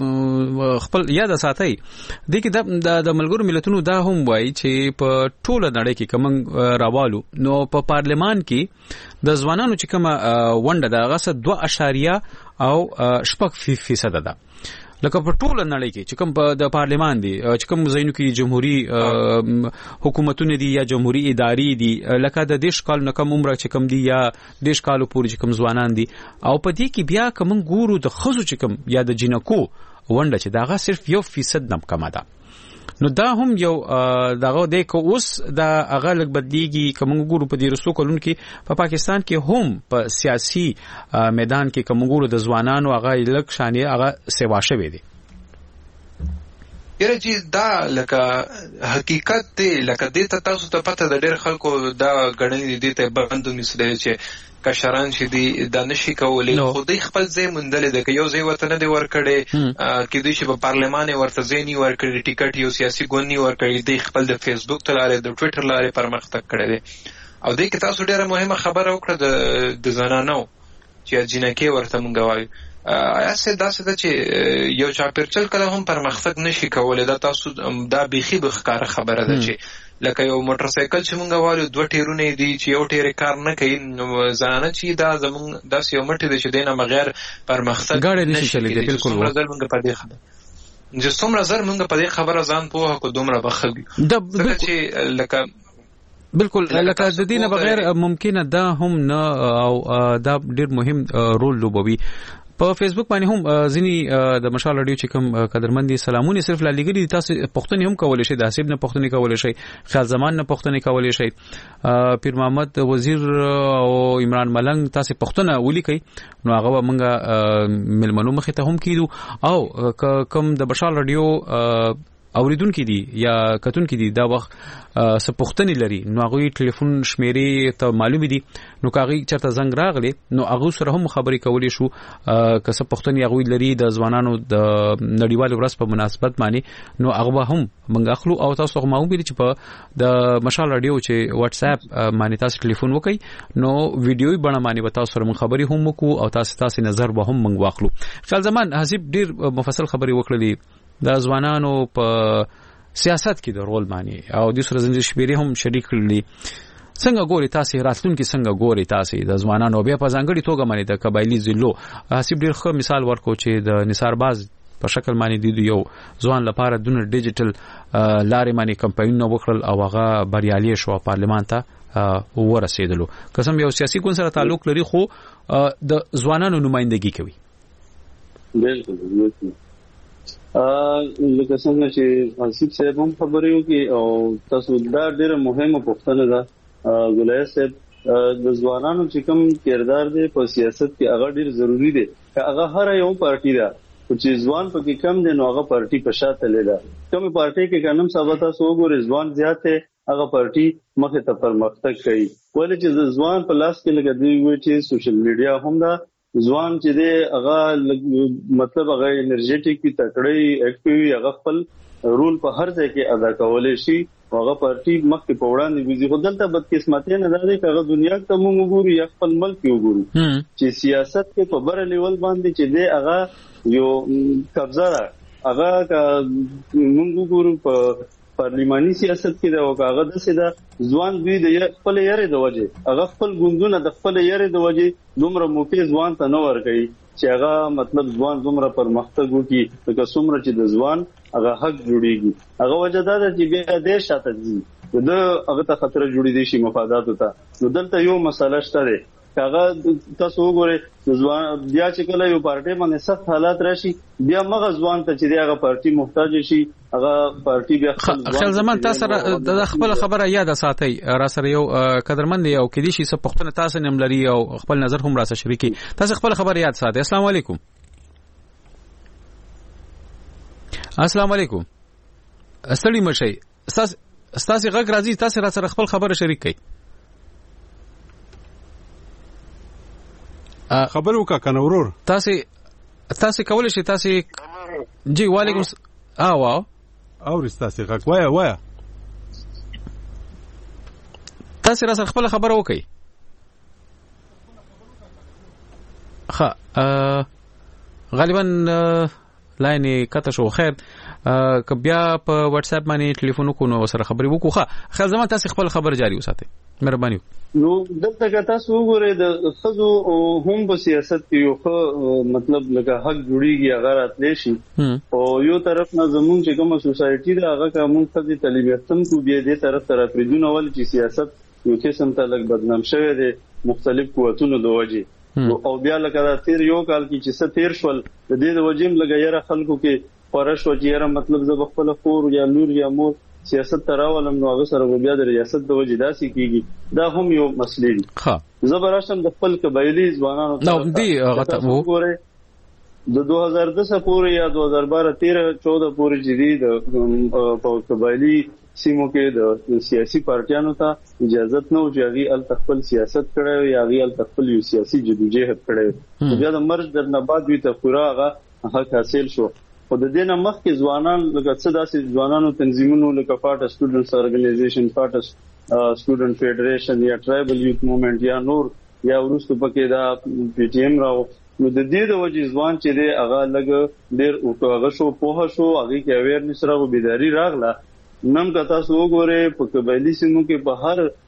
خو خپل یاد ساتي د کې د ملګرو ملتونو دا هم وایي چې په ټوله نړۍ کې موږ راوالو نو په پارلمان کې د ځوانانو چې کومه ونډه ده هغه څه دوه اشاریه او شپږ فیصد ده لکه په ټوله نړۍ کې چې کوم د پارلمان دی چې کوم ځایونو کې جمهوریت حکومتونه دي یا جمهوریت ادارې دي لکه د دیش کال نه کم عمر چې کوم دي یا دیش کالو پورې چې کوم ځوانان دي او په دې کې بیا کوم ګورو د خزو چې کوم یا د جنکو ونډه چې داغه صرف یو فیصد نم کم ده نو دا هم یو دغه د کوس دا هغه لګ بدلیږي کوم ګورو په دې رسو کولون کې په پاکستان کې هم په سیاسي میدان کې کوم ګورو د ځوانانو هغه لګ شانې هغه سیوا شوی دی. یره چې دا لکه حقیقت دی لکه دې ته تاسو ته پته د ډېر خلکو دا غړنې دي ته بندونی سره چې کشران چې دی دا نشي کولای خو دوی خپل ځای مندل دي که یو ځای ورته نه دی ورکړي کې دوی چې په پارلمان ورته ځای نه ورکړي ټیکټ یو سیاسي ګوند نه ورکړي دوی خپل د فیسبوک تلاره د ټوئیټر لاره پرمختګ کړی دی. او دوی کې تاسو ډیره مهمه خبره وکړه د د زنانو چې جنکه ورته مونږ وایو آیا څه داسې ده چې یو چاپیرچل کله هم پرمختګ نشي کولای دا تاسو دا بيخي بخکاره خبره ده چې لکه یو موټر سایکل چې مونږ والو دوه ټیرونه دي چې یو ټیر کار نه کوي زنانه چې دا زمون داس یو مټ دي چې دینه بغیر پرمختګ غاړه نشي چلی دی. بالکل څومره ځل مونږ په دې خبره چې څومره ځل مونږ په دې خبره ځان پوهه کو دومره بخږي دا چې لکه بالکل لکه د دینه بغیر ممکنه دا هم نه او دا ډیر مهم رول لوبوي. په فیسبوک باندې هم ځینی د مشال رادیو چې کوم قدرمندي سلامونه صرف لګري تاسو پښتون هم کولای شئ د حساب نه پښتون کولای شئ خیال زمان نه پښتون کولای شئ پیر محمد وزیر او عمران ملنګ تاسو پښتون ولي کوي نو هغه مونږه ملمنو مخه ته هم کیدو او کوم د مشال رادیو اوریدون کې دي یا کتون کې دي دا وخت سپختنی لري نو هغه ټلیفون شمیرې ته معلوم دي نو کاغي چرته زنګ راغلی نو هغه سره هم خبرې کولې شو که سپختنی هغه لري د ځوانانو د نړیوال ورځ په مناسبت باندې نو هغه هم منګ اخلو او تاسو هم ویل چې په د مشال رادیو چې واتس اپ باندې تاسو ټلیفون وکي نو ویډیوي بڼه باندې تاسو سره خبرې هم وکړو او تاسو تاسو نظر به هم منګ واخلو. خل زمان حسیب ډیر مفصل خبرې وکړلې د ځوانانو په سیاست کې د رول باندې او د سره زنجیر شمیرې هم شریک کړلې. څنګه ګوري تاسو راتلونکي څنګه ګوري تاسو د ځوانانو بیا په ځانګړي توګه باندې د قبایلی ضلعو حسیب ډیر ښه مثال ورکو چې د نثار باز په شکل باندې د یو ځوان لپاره د ډیجیټل لارې باندې کمپاین وکړل او هغه بریالي شو پارلمان ته ورسېدلو. قسم یو سیاسي ګوند سره تعلق لري خو د ځوانانو نمائندګي کوي. بالکل بالکل لکه څنګه چې حسیب صاحب هم خبرې وکړي او تاسو دا ډېره مهمه پوښتنه ده ګولای صاحب د ځوانانو چې کوم کردار دی په سیاست کې هغه ډېر ضروری دی که هغه هر یو پارټي ده چې ځوان پکې کم دی نو هغه پارټي په شاته لیدا کوم پارټي کې کنم ثابت تاسو وګورئ ځوان زیات دی هغه پارټي مخه ته پرمختګ کوي ولې چې ځوان په لاس کې لګیدي وي چې سوشل میډیا هم دا ځوان چې دی هغه مطلب هغه انرژیټیک وي تکړه اکټیوي هغه خپل رول په هر ځای کې ادا کولای شي هغه پارټي مخکې په وړاندې وي خو دلته بدقسمتي نه ده چې هغه دنیا ته موږ وګورو یا خپل ملک وګورو چې سیاست کې په بر لیول باندې چې دی هغه یو قبضه هغه موږ وګورو په پارلیماني سیاست کې دا وکاغه د سیده ځوان دوی د خپل یاري د وجه هغه خپل ګوندونه د خپل یاري د وجه دومره موقع ځوان ته نه ورکړي چې هغه مطلب ځوان دومره پرمختګ وکړي لکه څومره چې د ځوان هغه حق جوړيږي هغه وجه دا ده چې بیا د شاته دي د هغه ته خطر جوړي دي شي مفادات ته نو دلته یو مسله شته هغه تاسو وګورئ ځوان بیا چې کله یو پارټي باندې سخت حالات راشي بیا مغه ځوان ته چې هغه پارټي محتاج شي هغه پارټي بیا خپل زمان تاسو د خپل خبره یاد ساتي را سره یو قدرمند یو کدي شي څه پښتنه تاسو نیم لري او خپل نظر هم را سره شریکي تاسو خپل خبره یاد ساتي. السلام علیکم. السلام علیکم. استړی مشي تاسو تاسو غږ راځي تاسو را سره خپل خبره شریک کړئ. خبر وکا کنه ورور تاسو تاسو کولای شئ تاسو جی وعلیکم اه واو او رستاسي غږ وایا وایا تاسو را سره خپل خبره وکړئ. ها غالبا لاین کته شو خیر ک بیا په واتس اپ باندې ټلیفون کو نو سره خبرې وکړو. ښه خیر زما تاسو خپل خبر جاری وساتئ مهرباني. نو دلته که تاسو وګورئ د خزو هم په سیاست کې یو ښه مطلب لکه حق جوړیږي هغه راتلی شي او یو طرف نه زمونږ چې کومه سوسایټي ده هغه که موږ ښځې تعلیم یافتم کو بیا دې طرف ته راپرېږدو ول چې سیاست یو قسم ته لږ بدنام شوی دی مختلف قوتونو د وجې او بیا لکه دا تیر یو کال کې چې څه تیر شول د دې د وجې هم لږه یره خلکو کې پرش وجیره مطلب زه خپل خور یا لور یا مور سیاست تراولم نو هغه سره بیا د ریاست د وجې داسې کیږي دا هم یو مسلې دي. ښه زه براشم د خپل قبایلی ځوانانو نو دی هغه وګوره د دو هزار دس پورې یا دو هزار بارہ تیرہ چودہ پورې جدي د قبایلی سیمو کې د سیاسي پارټیانو ته اجازه نه و چې هغه ال تخپل سیاست کړي یا هغه ال تخپل یو سیاسي جدوجہد کړي. بیا د مرج در نه بعد وی ته پورا هغه حق حاصل شو. خو د دې نه مخکې ځوانان لکه څه داسې ځوانانو تنظیمونو لکه پارټ سټوډنټس ارګنایزیشن پارټ سټوډنټ فیډریشن یا ټرایبل یوث موومېنټ یا نور یا ورسته پکې دا پی ټی ایم راو نو د دې د وجې ځوان چې دی هغه لږ ډېر هغه شو پوهه شو هغه کې اویرنس راغو بیداری راغله. نن که تاسو وګورئ په قبایلي سیمو کې په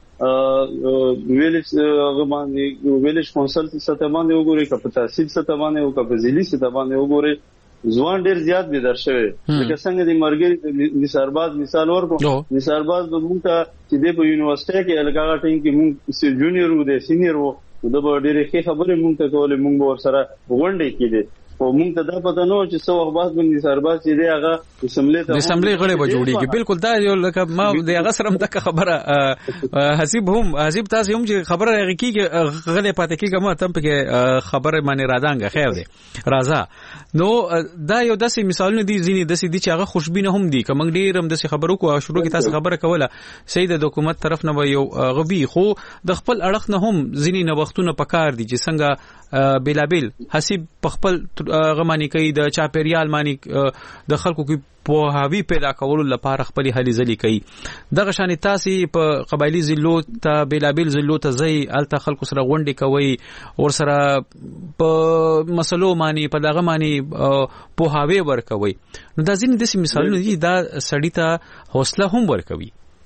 هر ویلیج هغه باندې ویلیج کونسل سطح باندې وګورئ که په تحصیل سطح باندې او که په ضلعي سطح باندې وګورئ ځوان ډېر زیات بیدار شوی. لکه څنګه د مرګري نثارباز مثال ورکړو نثارباز د موږ ته چې دی په یونیورسيټي کې هغه ټیم کې موږ جونیئر وو د سینیئر وو د به ډېرې ښې خبرې مونږ ته کولې مونږ به ورسره غونډې کېدې خو مونږ ته دا پته نه و چې څه وخت بعد باندې سرباز چې دی هغه اسمبلې ته د اسمبلې غړی به جوړېږي. بالکل دا یو لکه ما د هغه سره هم دغه خبره حسیب هم حسیب تاسو هم چې خبره هغه کېږي غلې پاتې کېږي ما تم پکې خبره باندې رادانګه خیر دی راځه نو دا یو داسې مثالونه دي ځینې داسې دي چې هغه خوشبینه هم دي که موږ ډېر هم داسې خبرو کوو شروع کې تاسو خبره کوله صحیح د حکومت طرف نه به یو غوي خو د خپل اړخ نه هم ځینې نوښتونه پکار دي چې څنګه بیلابیل حسیب په خپل غمانی کوي د چاپیریال معنی د خلکو کې پوهاوی پیدا کولو لپاره خپل هلي ځلې کوي. دغه شان تاسو په قبایلی ضلعو ته بیلابیل ضلعو ته ځي الته خلکو سره غونډې کوي ور سره په مسلو معنی په دغه معنی پوهاوی ورکوي. نو دا ځینې د مثالونو دي دا سړی ته حوصله هم ورکوي.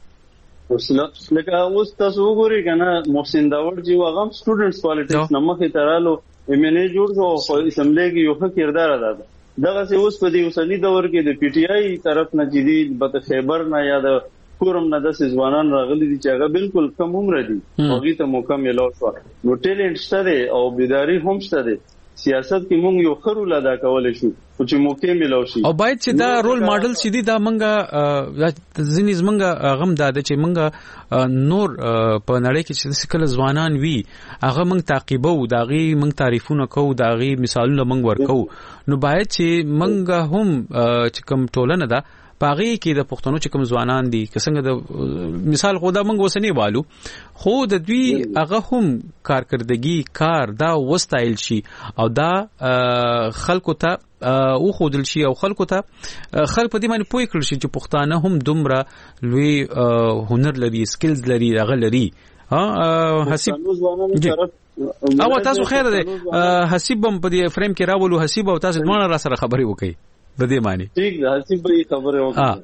حوصله لکه اوس تاسو وګورئ کنه محسن داوود جی هغه سټوډنټس پالیټکس نمخې ترالو ایم ان ای جوړ شو په اسمبلی کې یو ښه کردار ادا کړ. دغه څه اوس په دې اوسنی دور کې د پی ټی آی طرف نه جدید بت خیبر نه یا د کورم نه د ځوانان راغلي دي چې هغه بالکل کم عمر دي هغه ته موقع ملو شو نو ټیلنټ شته او بیداری هم شته. سیاست کې مونږ یو خرو لادا کولای شو چې موقع ملو شي او باید چې دا رول ماډل سیدی دا منګه ځینې زمنګه غم دا چې منګه نور په نړۍ کې چې کله ځوانان وي هغه منګ تعقیبو داغي منګ تعریفونه کوو داغي مثالونه منګ ورکو نو باید چې منګه هم چې کوم ټولنه ده پاغي کې د پښتنو چې کوم ځوانان دي که څنګه د مثال خو دا منګ وسنی والو خو د دوی هغه هم کارکردګي کار دا وستایل شي او دا خلکو ته او خودل شي او خلکو ته خلک په دې باندې پوي کړی شي چې پښتانه هم دومره لوی هنر لري سکلز لري هغه لري. ها حسیب او تاسو خیر ده حسیب هم په دې فریم کې راولو حسیب او تاسو دونه را سره خبرې وکړي د دې معنی ٹھیک ده حسیب به خبره وکړه.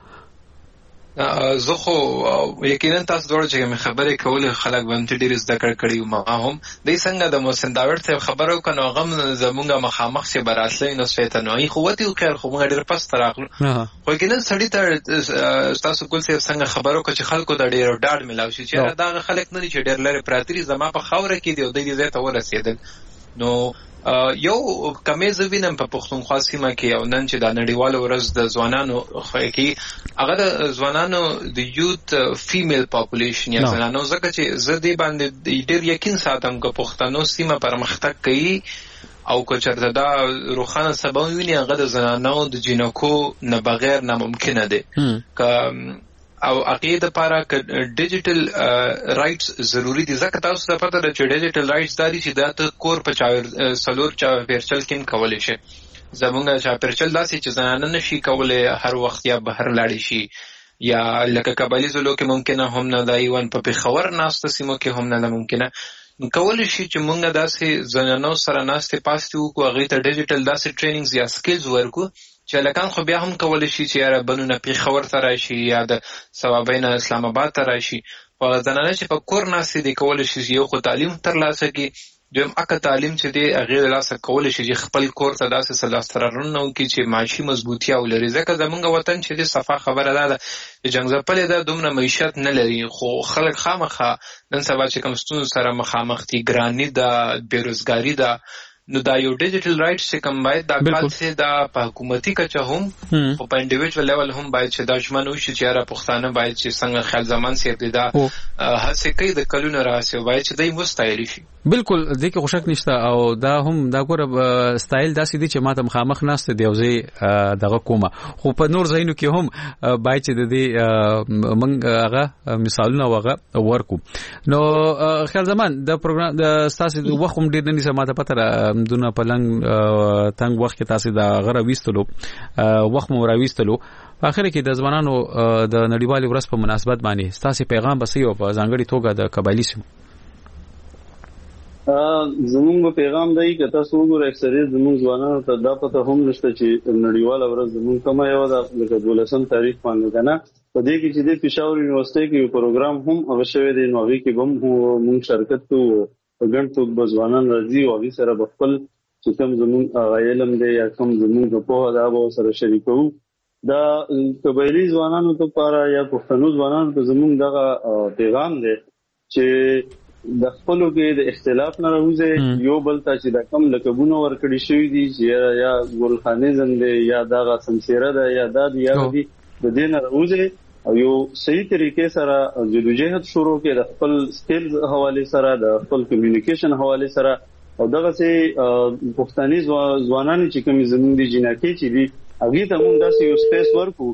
زه خو یقینا تاسو دوړ چې خبرې کول خلک باندې ډیر زده کړ کړي ما هم د څنګه د محسن داوود ته خبرو کنه غم زمونږه مخامخ چې براتلې نو شیطانوي قوتي او خیر خو موږ ډیر پس تراغلو خو یقینا سړی ته تاسو کول څنګه خبرو کوي چې خلکو د ډیر ډاډ ملاوي چې دا خلک نه چې ډیر لري پراتري زما په خوره کې دی او د دې ځای ته ورسېدل. نو یو کمیز وینم په پښتونخوا سیمه کې او نن چې د نړیوال ورځ د ځوانانو کې هغه د ځوانانو د یوت فیمیل پاپولیشن یا زنانو زکه چې زدي باندې ډیر یقین ساتم چې پښتنو سیمه پرمختګ کوي او که چرته دا روخانه سبب ویني هغه د زنانو د جنکو نه بغیر ناممکن دي ک او عقیده لپاره ک ډیجیټل رائټس ضروری دي ځکه تاسو ته پته ده چې ډیجیټل رائټس داري چې د کور په چاور سلور چا ورچل کې کولای شي زمونږ چا پرچل داسي چې زنانه نشي کولای هر وخت یا بهر لاړ شي یا لکه قبایلی زلو کې ممکنه هم نه دی ون په خبر ناشته سیمو کې هم نه ممکنه کولای شي چې مونږ داسې زنانو سره ناشته پاستو کو هغه ته ډیجیټل داسې ټریننګز یا سکلز ورکو چې لکان خو بیا هم کولای شي چې یاره بنونه پیښور ته راشي یا د ثوابین اسلام آباد ته راشي او زنانه چې په کور ناشته دي کولای شي یو خو تعلیم ترلاسه کړي دویم اکه تعلیم چې دی هغه لاسه کولای شي چې خپل کور ته داسې سلاستررونه وکړي چې معاشي مضبوطی او لري ځکه زمونږ وطن چې د صفه خبره ده چې جنگ ځپلې ده دومره معیشت نه لري خو خلک خامخا نن سبا چې کوم ستونزو سره مخامخ دي ګرانی ده بیروزګاری ده نو دا یو ډیجیټل رائټس چې کوم باید دا کال سي دا په حکومتي کچه هم او په انډیویډوال لیول هم باید چې دا ژمنه وشي چې را پښتانه باید چې څنګه خیال زمان سي ابتدا هڅه کوي د کلونو راسي باید چې دای مستایل شي. بالکل دې کې خوشک نشته او دا هم دا ګوره سټایل داسې دي چې ماته مخامخ ناشته دی او زه دغه کومه خو په نور ځایونو کې هم باید چې د دې منګ هغه مثالونه وغه ورکو. نو خیال زمان د پروګرام د تاسو د وخت هم ډېر نه سم ماته پته دونه پلنګ تنګ وخت کې تاسو د غره وستلو وخت مو راويستلو په اخر کې د ځوانانو د نړیوالې ورځ په مناسبت باندې تاسو پیغام بسې او په ځانګړي توګه د قبایلی سیمو زموږ پیغام دی چې تاسو وګورئ اکثریت زموږ ځوانانو ته دا پته هم نشته چې نړیواله ورځ زموږ کومه یو د دولسم تاریخ باندې کنه په دې کې چې د پېښور یونیورسيټي کې یو پروګرام هم هغه شوی دی نو هغه کې هم موږ شرکت کوو په ګڼ توګه ځوانان راځي او هغه سره خپل چې کوم زموږ علم دی یا کوم زموږ په دا به سره شریکو دا قبایلی ځوانانو لپاره یا پښتنو ځوانانو ته زموږ دغه پیغام دی چې د خپلو کې د اختلاف نه راوځي یو بل ته چې د کم لقبونه ورکړي شوی دي چې یا ګلخانیزم دی یا دغه سمسیره ده یا د یا دی د دې نه راوځي او یو صحیح طریقې سره جدوجہد شروع کې د خپل سکلز حواله سره د خپل کمیونیکیشن حواله سره او دغه سي پښتني ځوانان چې کوم زموږ دي جنکې چې دي هغه ته موږ داسې یو سپیس ورکو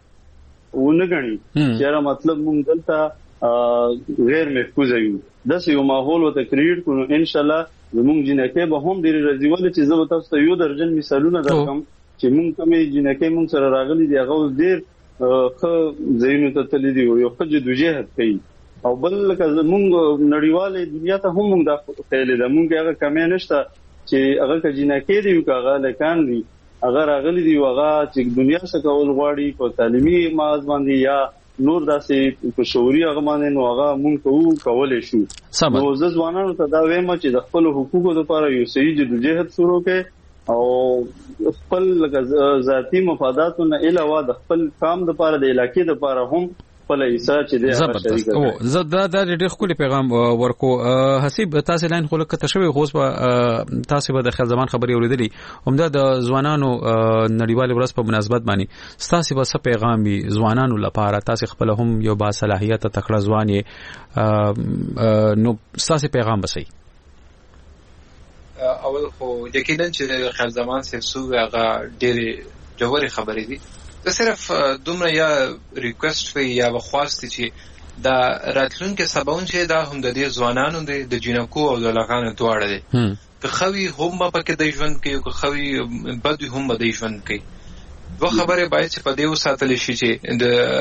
ونګني چې مطلب موږ دلته غیر محفوظ یو داسې یو ماحول وته کریټ کړو ان شاء الله زموږ جنکې به هم ډېر راځي چې زه تاسو ته یو درجن مثالونه درکم چې موږ کومې جنکې موږ سره راغلي دي هغه ډېر خو زینو ته تللی دی یو خج دوجهد کوي او بل لکه موږ نړیواله دنیا ته هم موږ د خېلې ده موږ هغه کمې نشته چې هغه کجینکې دی او هغه لکان دی هغه راغلي دی هغه چې دنیا څخه کول غواړي په تعلیمي ماز باندې یا نور داسې په شعوري هغه باندې نو هغه موږ کوو کولای شو. نو زه ځوانانو ته دا وایم چې د خپل حقوقو لپاره یو صحیح جدوجہد شروع کړي او خپل ذاتی مفاداتو نه علاوه د خپل کام لپاره د علاقې لپاره هم خپل ایسا چې دی هغه شریک او زه دا د ډېر خپل پیغام ورکو حسیب تاسو لاین خلک ته شوی خو تاسو به د خپل زمان خبري اوریدلې همدا د ځوانانو نړیوال ورځ په مناسبت باندې تاسو به څه پیغام وي ځوانانو لپاره تاسو خپل هم یو با صلاحیت تکړه ځوان یې نو تاسو پیغام بسئ اول خو یقینا چې خپل زمان سفسو هغه ډېر جوړي خبرې دي زه صرف دومره یا ریکوست وی یا وخواست چې دا راتلونکو سباون چې دا هم د دې ځوانانو د جنکو او د لغانو دواړه دي که خوي هم په کې د ژوند کې او که خوي بد هم د ژوند کې دوه خبره باید چې په دې وساتل شي چې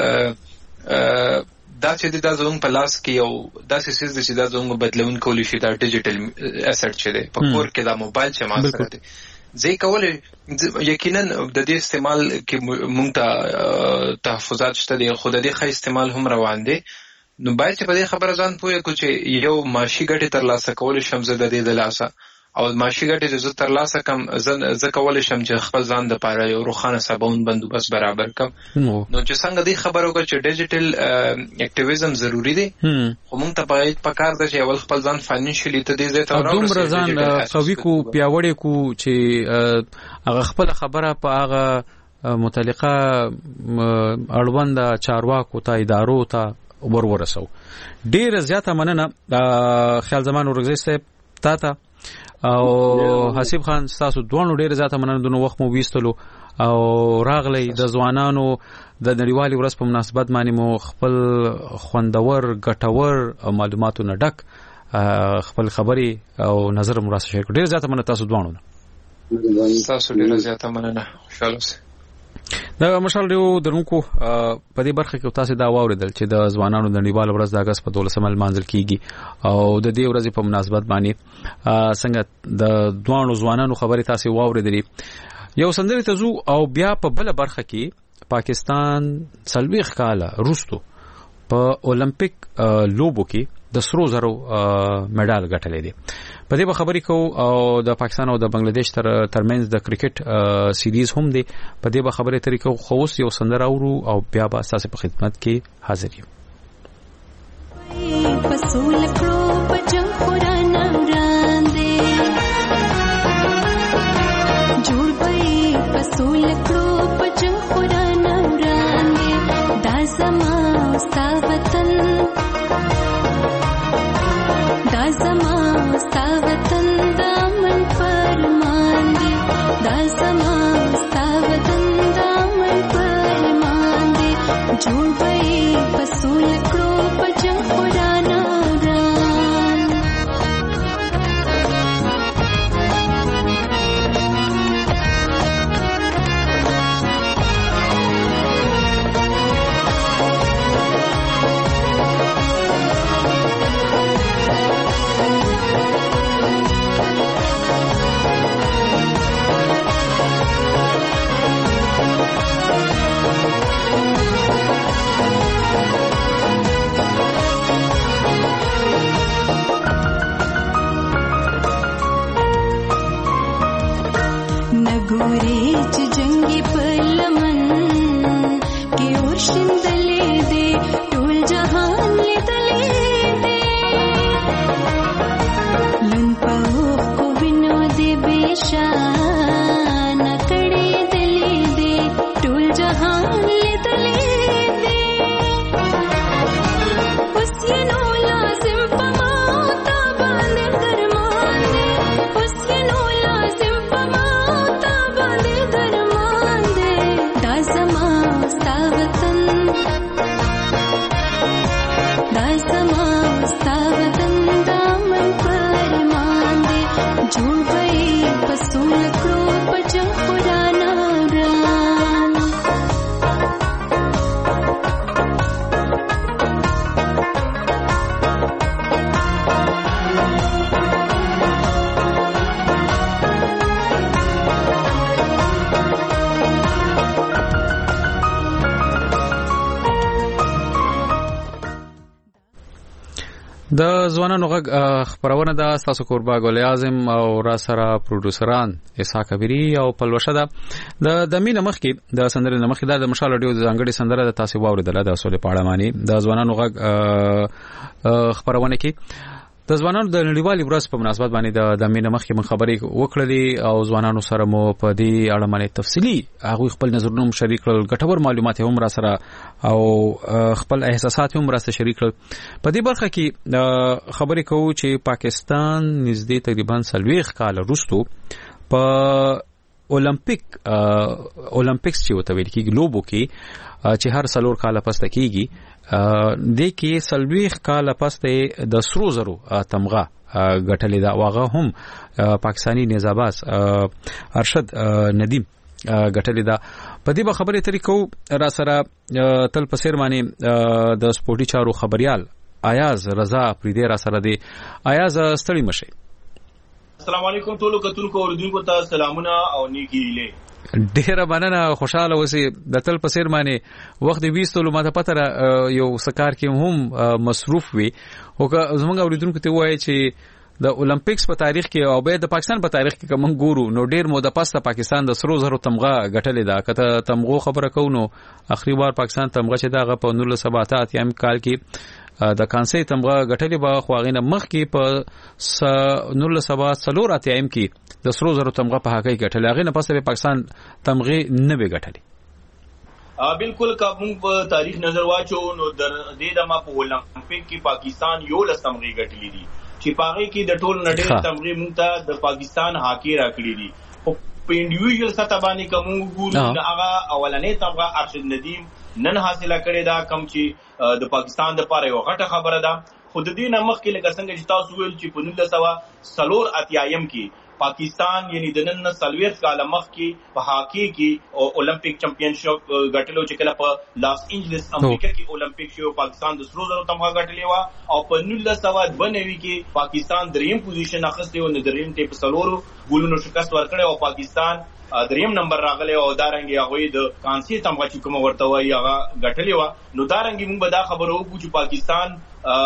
د دا چې د زوم په لاس کې یو داسې سیس چې د زوم بدلون کولی شي دا ډیجیټل اسټ چې دی په کور کې دا موبایل چې ما سره دی زه کولای یقینا د دې استعمال کې مونږ ته تحفظات شته دي خو د دې ښه استعمال هم روان دي نو باید چې په دې خبره ځان پوهه کو چې یو ماشي ګټه تر لاسه کول شم زه د دې د لاسه او ماشي ګټه چې زه تر لاسه کم زه کول شم چې خپل ځان د پاره یو روخانه سباون بندوبست برابر کم نو چې څنګه دې خبرو کو چې ډیجیټل اکټیویزم ضروری دی خو مونږ ته باید پکار ده چې اول خپل ځان فاینانشلی ته دې زه ته دومره ځان قوي کو پیاوړی کو چې هغه خپل خبره په هغه متعلقه اړوند چارواکو ته ادارو ته ور ورسو ډیر زیاته مننه خیال زمان ورغزسته تا ته او حسیب خان تاسو دوه ډیر زیاته مننه دنو وخت مو ویستلو او راغلی د ځوانانو د نړیوالې ورځ په مناسبت باندې مو خپل خوندور ګټور معلوماتو نه ډک خپل خبري او نظر مو راڅخه شریک ډیر زیاته مننه تاسو دوه نه تاسو ډیر زیاته مننه خوشاله اوسئ دا مشال دیو درنکو په دې برخه کې تاسو دا واوریدل چې د ځوانانو د نړیوال ورځ د اگست په دولسمه لمانځل کیږي او د دې ورځې په مناسبت باندې څنګه د دوانو ځوانانو خبرې تاسو واوریدلې یو سندري ته زو او بیا په بل برخه کې پاکستان سلويخ کاله روستو په اولمپیک لوبو کې د سرو زرو میډال ګټلې دي په دې خبرې کو او د پاکستان او د بنگلاديش تر ترمنځ د کرکټ سیریز هم دي په دې خبرې طریقو خوست یو سندر اورو او بیا به اساس په خدمت کې حاضر یم فصول کړو په جنگ قران وړاندې پسول کړو په جنگ قرآن وړاندې دا زما ستا وطن دا زما ستا وطن دا من فرمان دی دا زما ستا وطن دا من فرمان دی جوړ به پسول کړو په جنگ قرآن د ځوانانو غږ خبرونه د تاسو کوربا ګل اعظم او را سره پروډوسران اسحاق کبيري او پلوشه ده د د مين مخ کې د سندره مخ کې د مشال اډیو د ځانګړي سندره د تاسو واوریدله د اصول پاړه معنی د ځوانانو غږ خبرونه کې د ځوانانو د نړیوالې ورځ په مناسبت باندې د د مين مخ کې من خبرې وکړلې او ځوانانو سره مو په دې اړه باندې تفصیلی هغه خپل نظرونه شریک کړل ګټور معلومات هم را سره او خپل احساسات هم را سره شریک کړل په دې برخه کې خبرې کوو چې پاکستان نږدې تقریبا سلويخ کال وروسته په اولمپیک اولمپیکس چې وته ویل کېږي لوبو کې چې هر څلور کال پسته کېږي د کې سلويخ کال پسته د سرو زرو تمغه غټلې دا واغه هم پاکستانی نزاباز ارشد ندیم غټلې دا په دې خبرې طریقو را سره تل پسیر باندې د سپورتي چارو خبريال ایاز رضا پریدې را سره دی ایاز ستړي مشه السلام علیکم ټولو کتونکو اوریدونکو ته سلامونه او نیکی هیله ډیره مننه خوشاله اوسئ د تل پسیر باندې وخت ویستلو ماته پته یو سکار کې هم مصروف وي او زموږ اوریدونکو ته وایي چې د اولمپیکس په تاریخ کې او به د پاکستان په تاریخ کې کوم ګورو نو ډیر مو د پاسته پاکستان د سرو زرو تمغه غټلې ده کته تمغو خبره کو نو اخري بار پاکستان تمغه چې دغه په نولس سوه اتیا کال کې د کانسي تمغه غټلې به خواغینه مخ کې په نولس سوه اتیا کې د سرو زرو تمغه په حقیقت غټلې هغه نه پسته پاکستان تمغه نه به غټلې ا بالکل کا موږ په تاریخ نظر واچو نو در دې د ما په اولمپیک کې پاکستان یو لس تمغه غټلې دي چې پاره کې د ټول نړۍ تمغه مونږ ته د پاکستان هاکی راکړي دي په انډیویډوال سطح باندې کوم ګورو هغه اولنې تمغه ارشد ندیم نن حاصله کړې دا کم چې د پاکستان د پاره یو غټه خبره ده خود دې نمخ کې لکه څنګه چې تاسو ویل چې په نولس سوه سلور اتیایم کې پاکستان یعنی د نن سلويخ کال مخ کې په هاکی کې اولمپیک چمپیونشپ غټلو چې کله په لاس انجلس امریکا کې اولمپیک شو پاکستان د سرو زرو تمغه غټلې و او په نولس سوه بنوي کې پاکستان دریم پوزیشن اخیسته او دریم ټیپ سلور ګولونو شکست ورکړ او پاکستان دریم نمبر راغلی او دارنګي هغه د کانسي تمغه چې کوم ورته وایي هغه غټلې و نو دارنګي موږ به دا خبرو وکړو چې پاکستان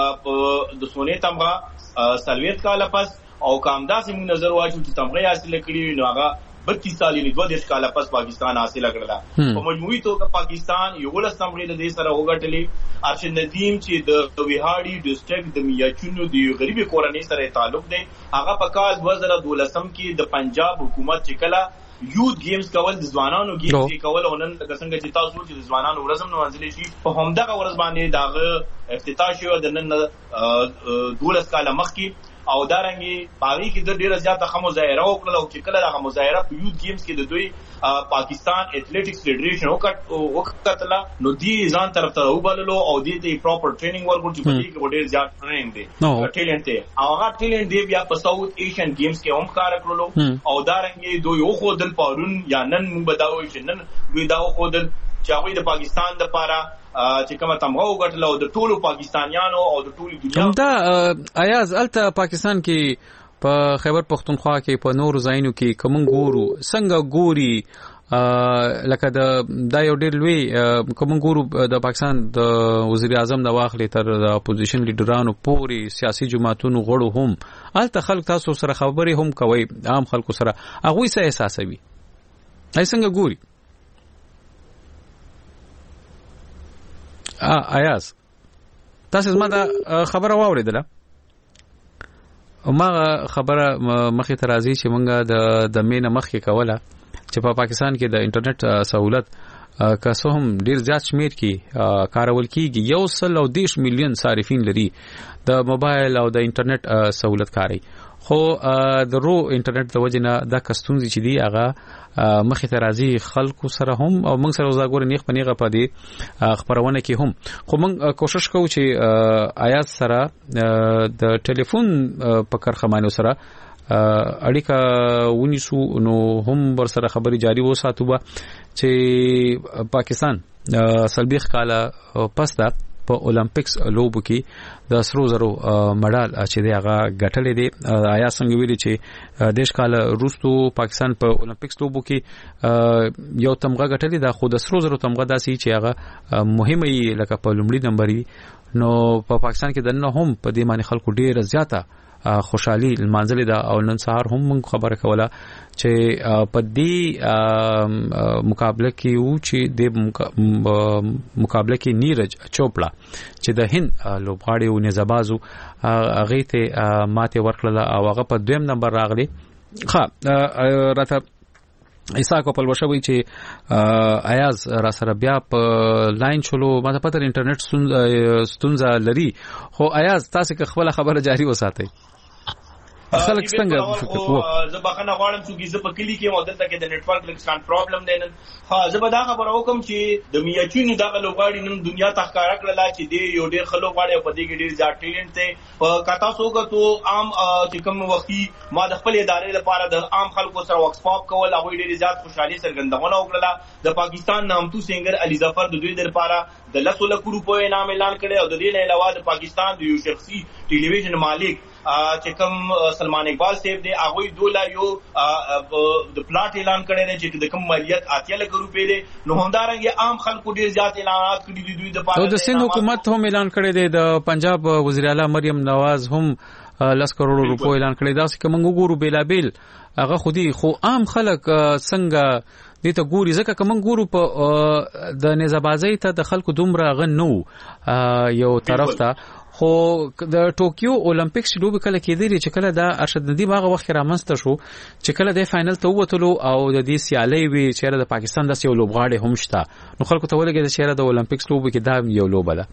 د سونې تمغه سلويخ کال پس او کامدا سیم نظر واچو چې تمغه حاصل کړي نو هغه بتیس سال یعنی دوه دیش کال پس پاکستان حاصل کړل په مجموعي توګه پاکستان یو لس تمغه د دې سره وګټلې ارشد ندیم چې د ویهاړي ډیسټریکټ د میاچونو د غریبي کورنۍ سره تعلق دی هغه په کال دوه زره دولس کې د پنجاب حکومت چې کله یوت گیمز کول د ځوانانو گیمز کول او نن څنګه چې تاسو چې د ځوانانو ورځم نو منځلې شي په همدغه ورځ باندې داغه افتتاح شو د نن دولس کاله مخکې او دارنګي پاوی کې د ډیره زیاته خمو ظاهره وکړه او چې کله دغه مظاهره په یوت گیمز کې د دوی پاکستان ایتھلیټکس فیډریشن وکړه نو دی ځان طرف ته وبللو او دی ته پراپر ټریننګ ورکړ چې په دې کې ډیر زیات ټریننګ دی ټیلنټ دی او هغه ټیلنټ دی بیا په ساوث ایشین گیمز کې هم کار کړلو او دارنګي دوی یو خو دل پارون یا نن موږ بداوي چې نن دوی دا خو دل چې هغه د پاکستان د پاره چې کومه تمغه وګټله او د ټولو پاکستانیانو او د ټولو دنیا دا ایاز الته پاکستان کې په خیبر پختونخوا کې په نور ځایونو کې کوم ګورو څنګه ګوري لکه د دا یو ډېر لوی کوم ګورو د پاکستان د وزیر اعظم د واخلې تر د اپوزیشن لیډرانو پوري سیاسي جماعتونو غړو هم الته خلک تاسو سره خبرې هم کوي عام خلکو سره هغه څه احساسوي هي څنګه ګوري ا ایاز تاسو زما دا خبره واوریدله ما خبره مخې ته راځي چې مونږه د د مینه مخې کوله چې په پاکستان کې د انټرنیټ سہولت که څه هم ډیر زیات شمیر کې کارول کیږي یو سل او دیش میلیون صارفین لري د موبایل او د انټرنیټ سہولت کاری خو د رو انټرنیټ د وجنه د کستونزي چې دی هغه مخې ته راځي خلکو سره هم او موږ سره وزګور نیغ پنیغه پدې خبرونه کې هم خو موږ کوشش کوو چې آیات سره د ټلیفون په کارخمانو سره اړیکه ونیسو نو هم ور سره خبري جاری وساتو چې پاکستان سلبیخ کاله پس دا په اولمپکس لوبو کې د سرو زرو مډال چې دی هغه ګټلې دی آیا څنګه ویلي چې دیش کال روستو پاکستان په اولمپکس لوبو کې یو تمغه ګټلې ده خو د سرو زرو تمغه داسي چې هغه مهمه لکه په لومړي نمبر نو په پاکستان کې دنه هم په دې معنی خلکو ډیره زیاته خوشحالي المنزل دا او نن سهار هم موږ خبره کوله چې په دې مقابله کې و چې د مقابله کې نیرج چوپړا چې د هند لوبغاړي او نزبازو هغه ته ماته ورکړه او هغه په دویم نمبر راغلی ښه راته ایسا کو پلوشه وی چې ایاز را سره بیا په لاین چلو ماته پته انټرنیټ ستونزه لري خو ایاز تاسو که خپل خبره جاری وساتئ خلک څنګه فکر کوي زه بخنه غواړم چې زه په کلی کې مودل ته کې د نتورک لکسان پرابلم دی نن ها زه به دا خبره وکم چې د میاچونو دغه لوبغاړي نن دنیا ته ښکارا کړل چې دی یو ډېر خلک غواړي په دې کې ډېر زیات ټیلنټ دی کاته سوګه تو عام چې کوم وختي ما د خپل ادارې لپاره د عام خلکو سره ورک سپاپ کول هغه ډېر زیات خوشحالي څرګندونه وکړه د پاکستان نامتو سنگر علي ظفر د دوی لپاره د لسو لک روپو انعام اعلان کړي او د دې نه علاوه د پاکستان د یو شخصي ټلویزیون مالک چې کوم سلمان اقبال صاحب دی هغه دولا یو د پلاټ اعلان کړی دی چې د کوم مالیت اتیا لک روپې دی نو همدارنګه عام خلکو ډیر زیات اعلانات کړي دي دوی د پاره او د سند حکومت هم اعلان کړی دی د پنجاب وزیر اعلی مریم نواز هم لس کروڑ روپو اعلان کړی دا چې کوم ګورو بیلابل هغه خودي خو عام خلک څنګه دې ته ګوري ځکه کوم ګورو په د نزابازي ته د خلکو دومره غنو یو طرف ته خو د ټوکیو اولمپکس لوب کله کېدلی چې کله د ارشد ندیم هغه وخت رامنځته شو چې کله د فائنل ته ووتلو او د دې سیالي وی چې د پاکستان د یو لوبغاړي هم شته نو خلکو ته ولګي چې د اولمپکس لوب کې دا یو لوب ده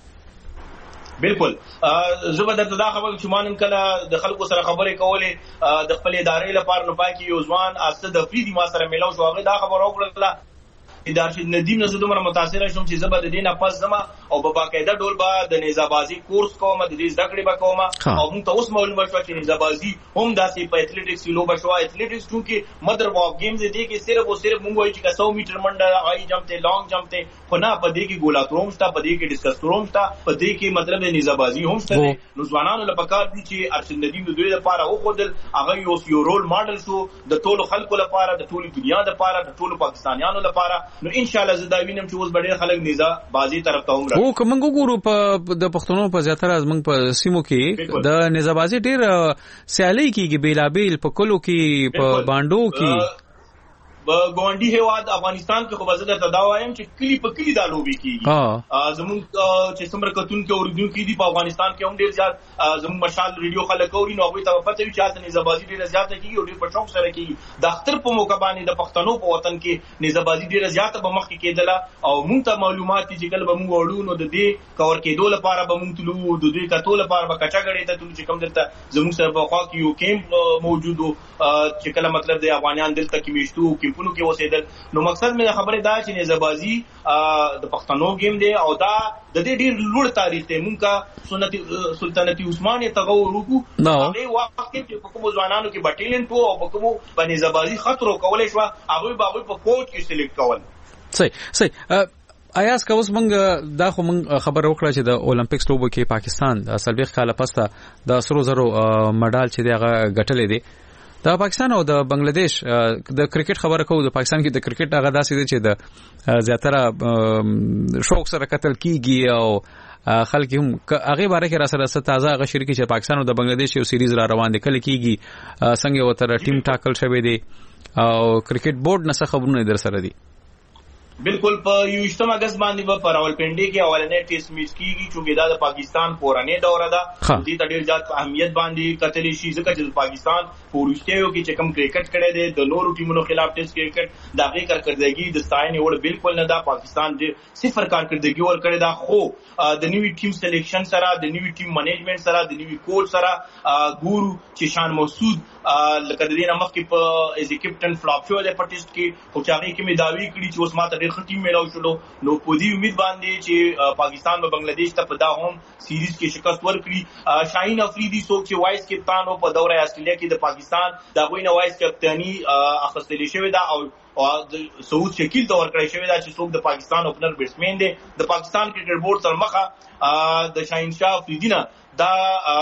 بالکل زه به درته دا خبر چې مانن کله د خلکو سره خبرې کولې د خپل ادارې لپاره نو پاکي یو ځوان اسد افریدي ما سره ملاو شو هغه دا خبر وکړه ادارې ندیم نه زدمره متاثر شوم چې زبر د دینه پس زما او په باقاعده ډول به د نزابازي کورس کوم د دې زده کړې به کوم او موږ ته اوس معلومه شو چې نزابازي هم داسې په ایتھلیټکس لوبه شو ایتھلیټکس چې مدر واف گیمز دي کې صرف او صرف موږ وایو چې سو میټر منډه هاي جمپ ته لانګ جمپ ته خو نه په دې کې ګولا تروم شته په دې کې ډیسکس تروم شته په دې کې مطلب د نزابازي هم شته نو ځوانانو لپاره کار دي چې ارشد ندیم د دوی لپاره او خودل هغه یو یو رول ماډل شو د ټولو خلکو لپاره د ټولو دنیا لپاره د ټولو پاکستانیانو لپاره نو ان شاء الله دا وینم چې اوس ډېر خلک نزا بازی طرف ته هم را او کوم ګورو په د پښتنو په زیاتره زمنګ په سیمو کې د نزا بازی ډېر سیالي کېږي بیلابیل په کلو کې په باندو کې ګوندی هیواد افغانستان کې خو بزده تداوایم چې کلی په کلی دا لوبي کیږي زموږ چې څومره کتون کې اوریدونکو دي په افغانستان کې هم ډیر زیات زموږ مشال ریډیو خلک اوري نو هغه ته پته وي چې تاسو نزابازي ډیر زیات کیږي او ډیر په شوق سره کیږي د اختر په موقع باندې د پښتنو په وطن کې نزابازي ډیر زیات به مخ کې کېدله او مونږ ته معلومات چې کله به مونږ وړو نو د دې کور کېدو لپاره به مونږ تلو د دې کتو لپاره به کچاګړې ته تلو چې کوم دلته زموږ سره په خوا کې یو کیمپ موجود چې کله مطلب د افغانان دلته کې میشتو کیمپونو کې اوسېدل نو مقصد مې خبره دا چې نزابازي د پښتنو گیم دی او دا د دې ډیر لوړ تاریخ دی مونږه سنتي سلطنتي عثماني تغور وکړو هغه وخت کې په کوم ځوانانو کې بټیلن په او په کوم باندې نزابازي خطر کولای شو هغه به په کوچ کې سلیکټ کول صحیح صحیح آیاس کا اوس مونږ دا خو مونږ خبر وکړه چې د اولمپیکس لوبو کې پاکستان د سلويخ کاله پسته د سرو زرو مډال چې دی هغه ګټلې دی د پاکستان او د بنگلاديش د کرکټ خبره کوو د پاکستان کې د کرکټ هغه داسې دی چې د زیاتره شوق سره قتل کیږي او خلک هم هغه باره کې را سره تازه هغه شریک چې پاکستان او د بنگلاديش یو سیریز را روان دي کله کیږي څنګه وتر ټیم ټاکل شوی دی او کرکټ بورډ نه څه خبرونه در سره دي بالکل په یوشتم اگست باندې په راولپنډي کې اولنې ټیسټ میچ کیږي چې دا د پاکستان پورانه دوره ده دې ته ډېر زیات اهمیت باندې کتلی شي ځکه چې پاکستان پورشتیو کې چې کوم کرکټ کړي دي د نورو ټیمونو خلاف ټیسټ کرکټ دا غي کارکړدګي د ستاینې وړ بالکل نه ده پاکستان دې صفر کارکړدګي ور کړی دا خو د نیوی ټیم سلیکشن سره د نیوی ټیم منیجمنت سره د نیوی کوچ سره ګورو چې شان مسعود لکه د دې نامه کې په ایز کیپټن فلاپ شو د پټیسټ کې خو چاغي کې می داوی کړی چې اوس ماته ډېر ټیم میلاو شلو نو په دې امید باندې چې پاکستان او بنگلاديش ته په دا هم سیریز کې شکست ورکړي شاهین افریدي څوک چې وایس کپتان او په دوره استرالیا کې د پاکستان دا غوینه وایس کپتانی اخستلی شوی دا او او سعود شکیل ته ورکړی شوی دا چې څوک د پاکستان اوپنر بیټسمن دی د پاکستان کرکټ بورډ سره مخه د شاهین شاه افریدي نه دا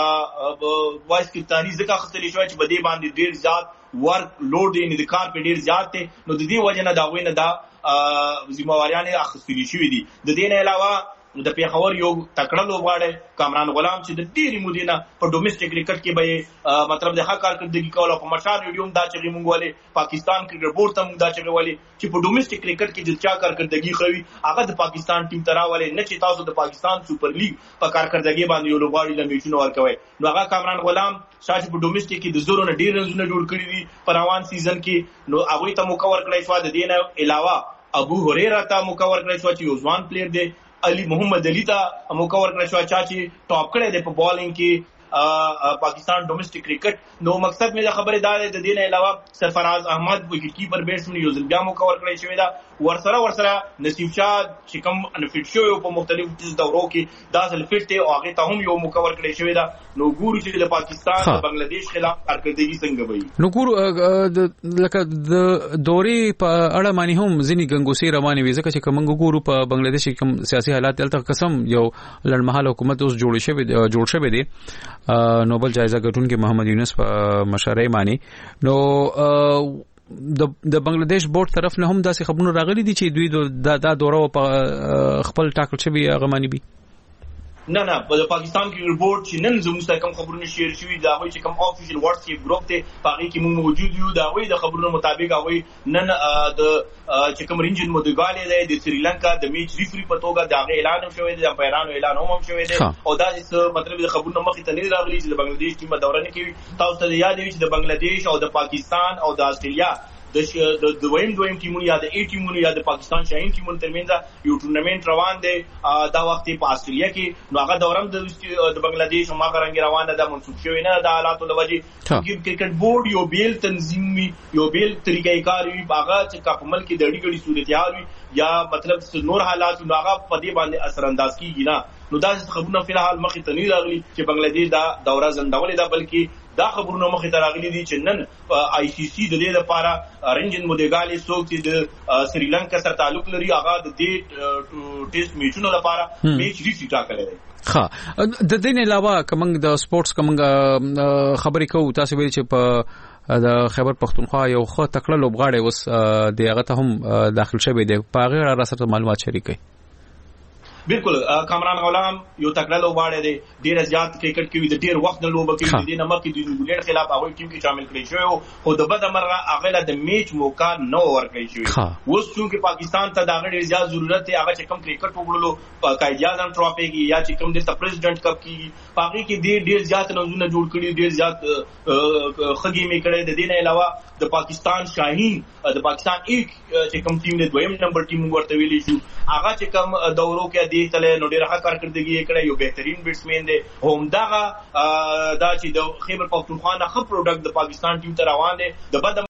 وایس کپتانی ځکه اخستلی شوی چې بده باندې ډیر زیات ورک لوډ دی د کار په ډیر زیات دی نو د دې وجه نه دا غوینه دا ذمہواریان اخستلی شوی دي د دې نه علاوه د پیښور یو تکړه لوبغاړی کامران غلام چې د ډېری مودې نه په ډومېسټک کرکټ کې به مطلب د ښه کارکردګي کوله په مشال ریډیوم دا چې موږ ولې پاکستان کرکټ بورډ ته موږ دا چې ولې چې په ډومېسټک کرکټ کې چې چا کارکردګي خوي هغه د پاکستان ټیم ته راولې نه چې تاسو د پاکستان سوپر لیګ په کارکردګي باندې یو لوبغاړي لمیچونه ورکوي نو هغه کامران غلام شاته په ډومېسټک کې د زورو نه ډېر رنزونه جوړ کړی دي په روان سیزن کې نو هغه ته موقع ورکړی شو د دې نه علاوه ابو هريره ته موقع ورکړی شو چې یو ځوان پلیئر دی علي محمد علي ته موقع ورکړی شو چې ټاپ کړی دی په بالینګ کې پاکستان ډومېسټک کرکټ نو مقصد مې خبره دا ده د دې نه علاوه سرفراز احمد وکټ کیپر بیټسمن یو ځل بیا موقع ورکړی شوی دا ورسره ورسره نصیب شاه چې کوم انفیټ شو په مختلفو دورو کې دا ځل فټ دی او هغه ته هم یو موقع ورکړی شوی دا نو ګورو چې د پاکستان د بنگلاديش خلاف کارکردګي څنګه وي نو ګورو لکه د دوري په اړه باندې هم ځینی ګنګوسي روانه وي ځکه چې کوم ګورو په بنگلاديش کې کوم سیاسي حالات دلته قسم یو لړمحاله حکومت اوس جوړ شوی جوړ شوی دی نوبل جایزه ګټونکي محمد یونس په مشرۍ باندې نو د د بنگلاديش بورډ طرف نه هم داسې خبرونه راغلي دي چې دوی دا دوره په خپل ټاکل شوی غمانی بي نه نه په پاکستان کې بورډ چې نن زموږ سره کوم خبرونه شیر شوي دا وایي چې کوم افیشل واتس اپ ګروپ ته پاره کې موږ موجود یو دا وایي د خبرونو مطابق وایي نن د چې کوم رینجن مودګالې دی د سریلانکا د میچ ریفری په توګه دا اعلان شوی دی د پیرانو اعلان هم شوی دی او دا مطلب د خبرونو مخې ته نه راغلي چې د بنگلاديش ټیم دورانه کې تاسو ته یاد وي چې د بنگلاديش او د پاکستان او د استرالیا د دویم دویم ټیمونو یا د ای ټیمونو یا د پاکستان شاهین ټیمونو ترمنځ یو ټورنمنت روان دی دا وخت په استرالیا کې نو هغه دورم د بنگلاديش او ماغرنګ روانه ده منسوخ شوی نه د حالاتو د وجې چې کرکټ بورډ یو بیل تنظیم وي یو بیل طریقې کار وي هغه چې کاپمل کې د اړیګړي صورتحال وي یا مطلب نور حالات نو هغه په دې باندې اثر انداز کیږي نه نو دا خبرونه په الحال مخې ته نه راغلي چې بنگلاديش دا دوره زندولې ده بلکې دا خبرونه مخې ته راغلي دي چې نن آی سی سی د دې لپاره رنجن مودګالي څوک چې د سریلانکا سره تعلق لري هغه د دې ټیسټ میچونو لپاره میچ ریفری ټاکلی دی ها د دې نه علاوه کوم د سپورتس کوم خبرې کوو تاسو ویل چې په د خیبر پختونخوا یو خو تکړه لوبغاړی اوس د هغه ته هم داخل شوی دی په هغه را سره معلومات شریکي بالکل کامران غلام یو تکړه لوبغاړی دی ډیر زیات کرکټ کې د ډیر وخت نه لوبه کوي د نمک د انګلند خلاف هغه ټیم کې شامل کړی شو خو د بد مرغه هغه د میچ موقع نو ورکړی شو اوس چې پاکستان ته دا ډیر زیات ضرورت دی هغه چې کم کرکټ وګړو قائد اعظم ټرافي کې یا چې کم د پریزیدنت کپ کې پاګي کې ډیر زیات نوزونه جوړ کړي ډیر زیات خګي می کړي د دې نه علاوه د پاکستان شاهین د پاکستان ایک چې کم ټیم د دویم نمبر ټیم ورته ویلی شو هغه چې کم دورو کې دی تل نو ډیر ښه کارکړدګي کړي یو بهترین بیټسمن دی هم دغه دا چې د خیبر پختونخوا نه خپل پروډکټ د پاکستان ټیم ته روان دی د بد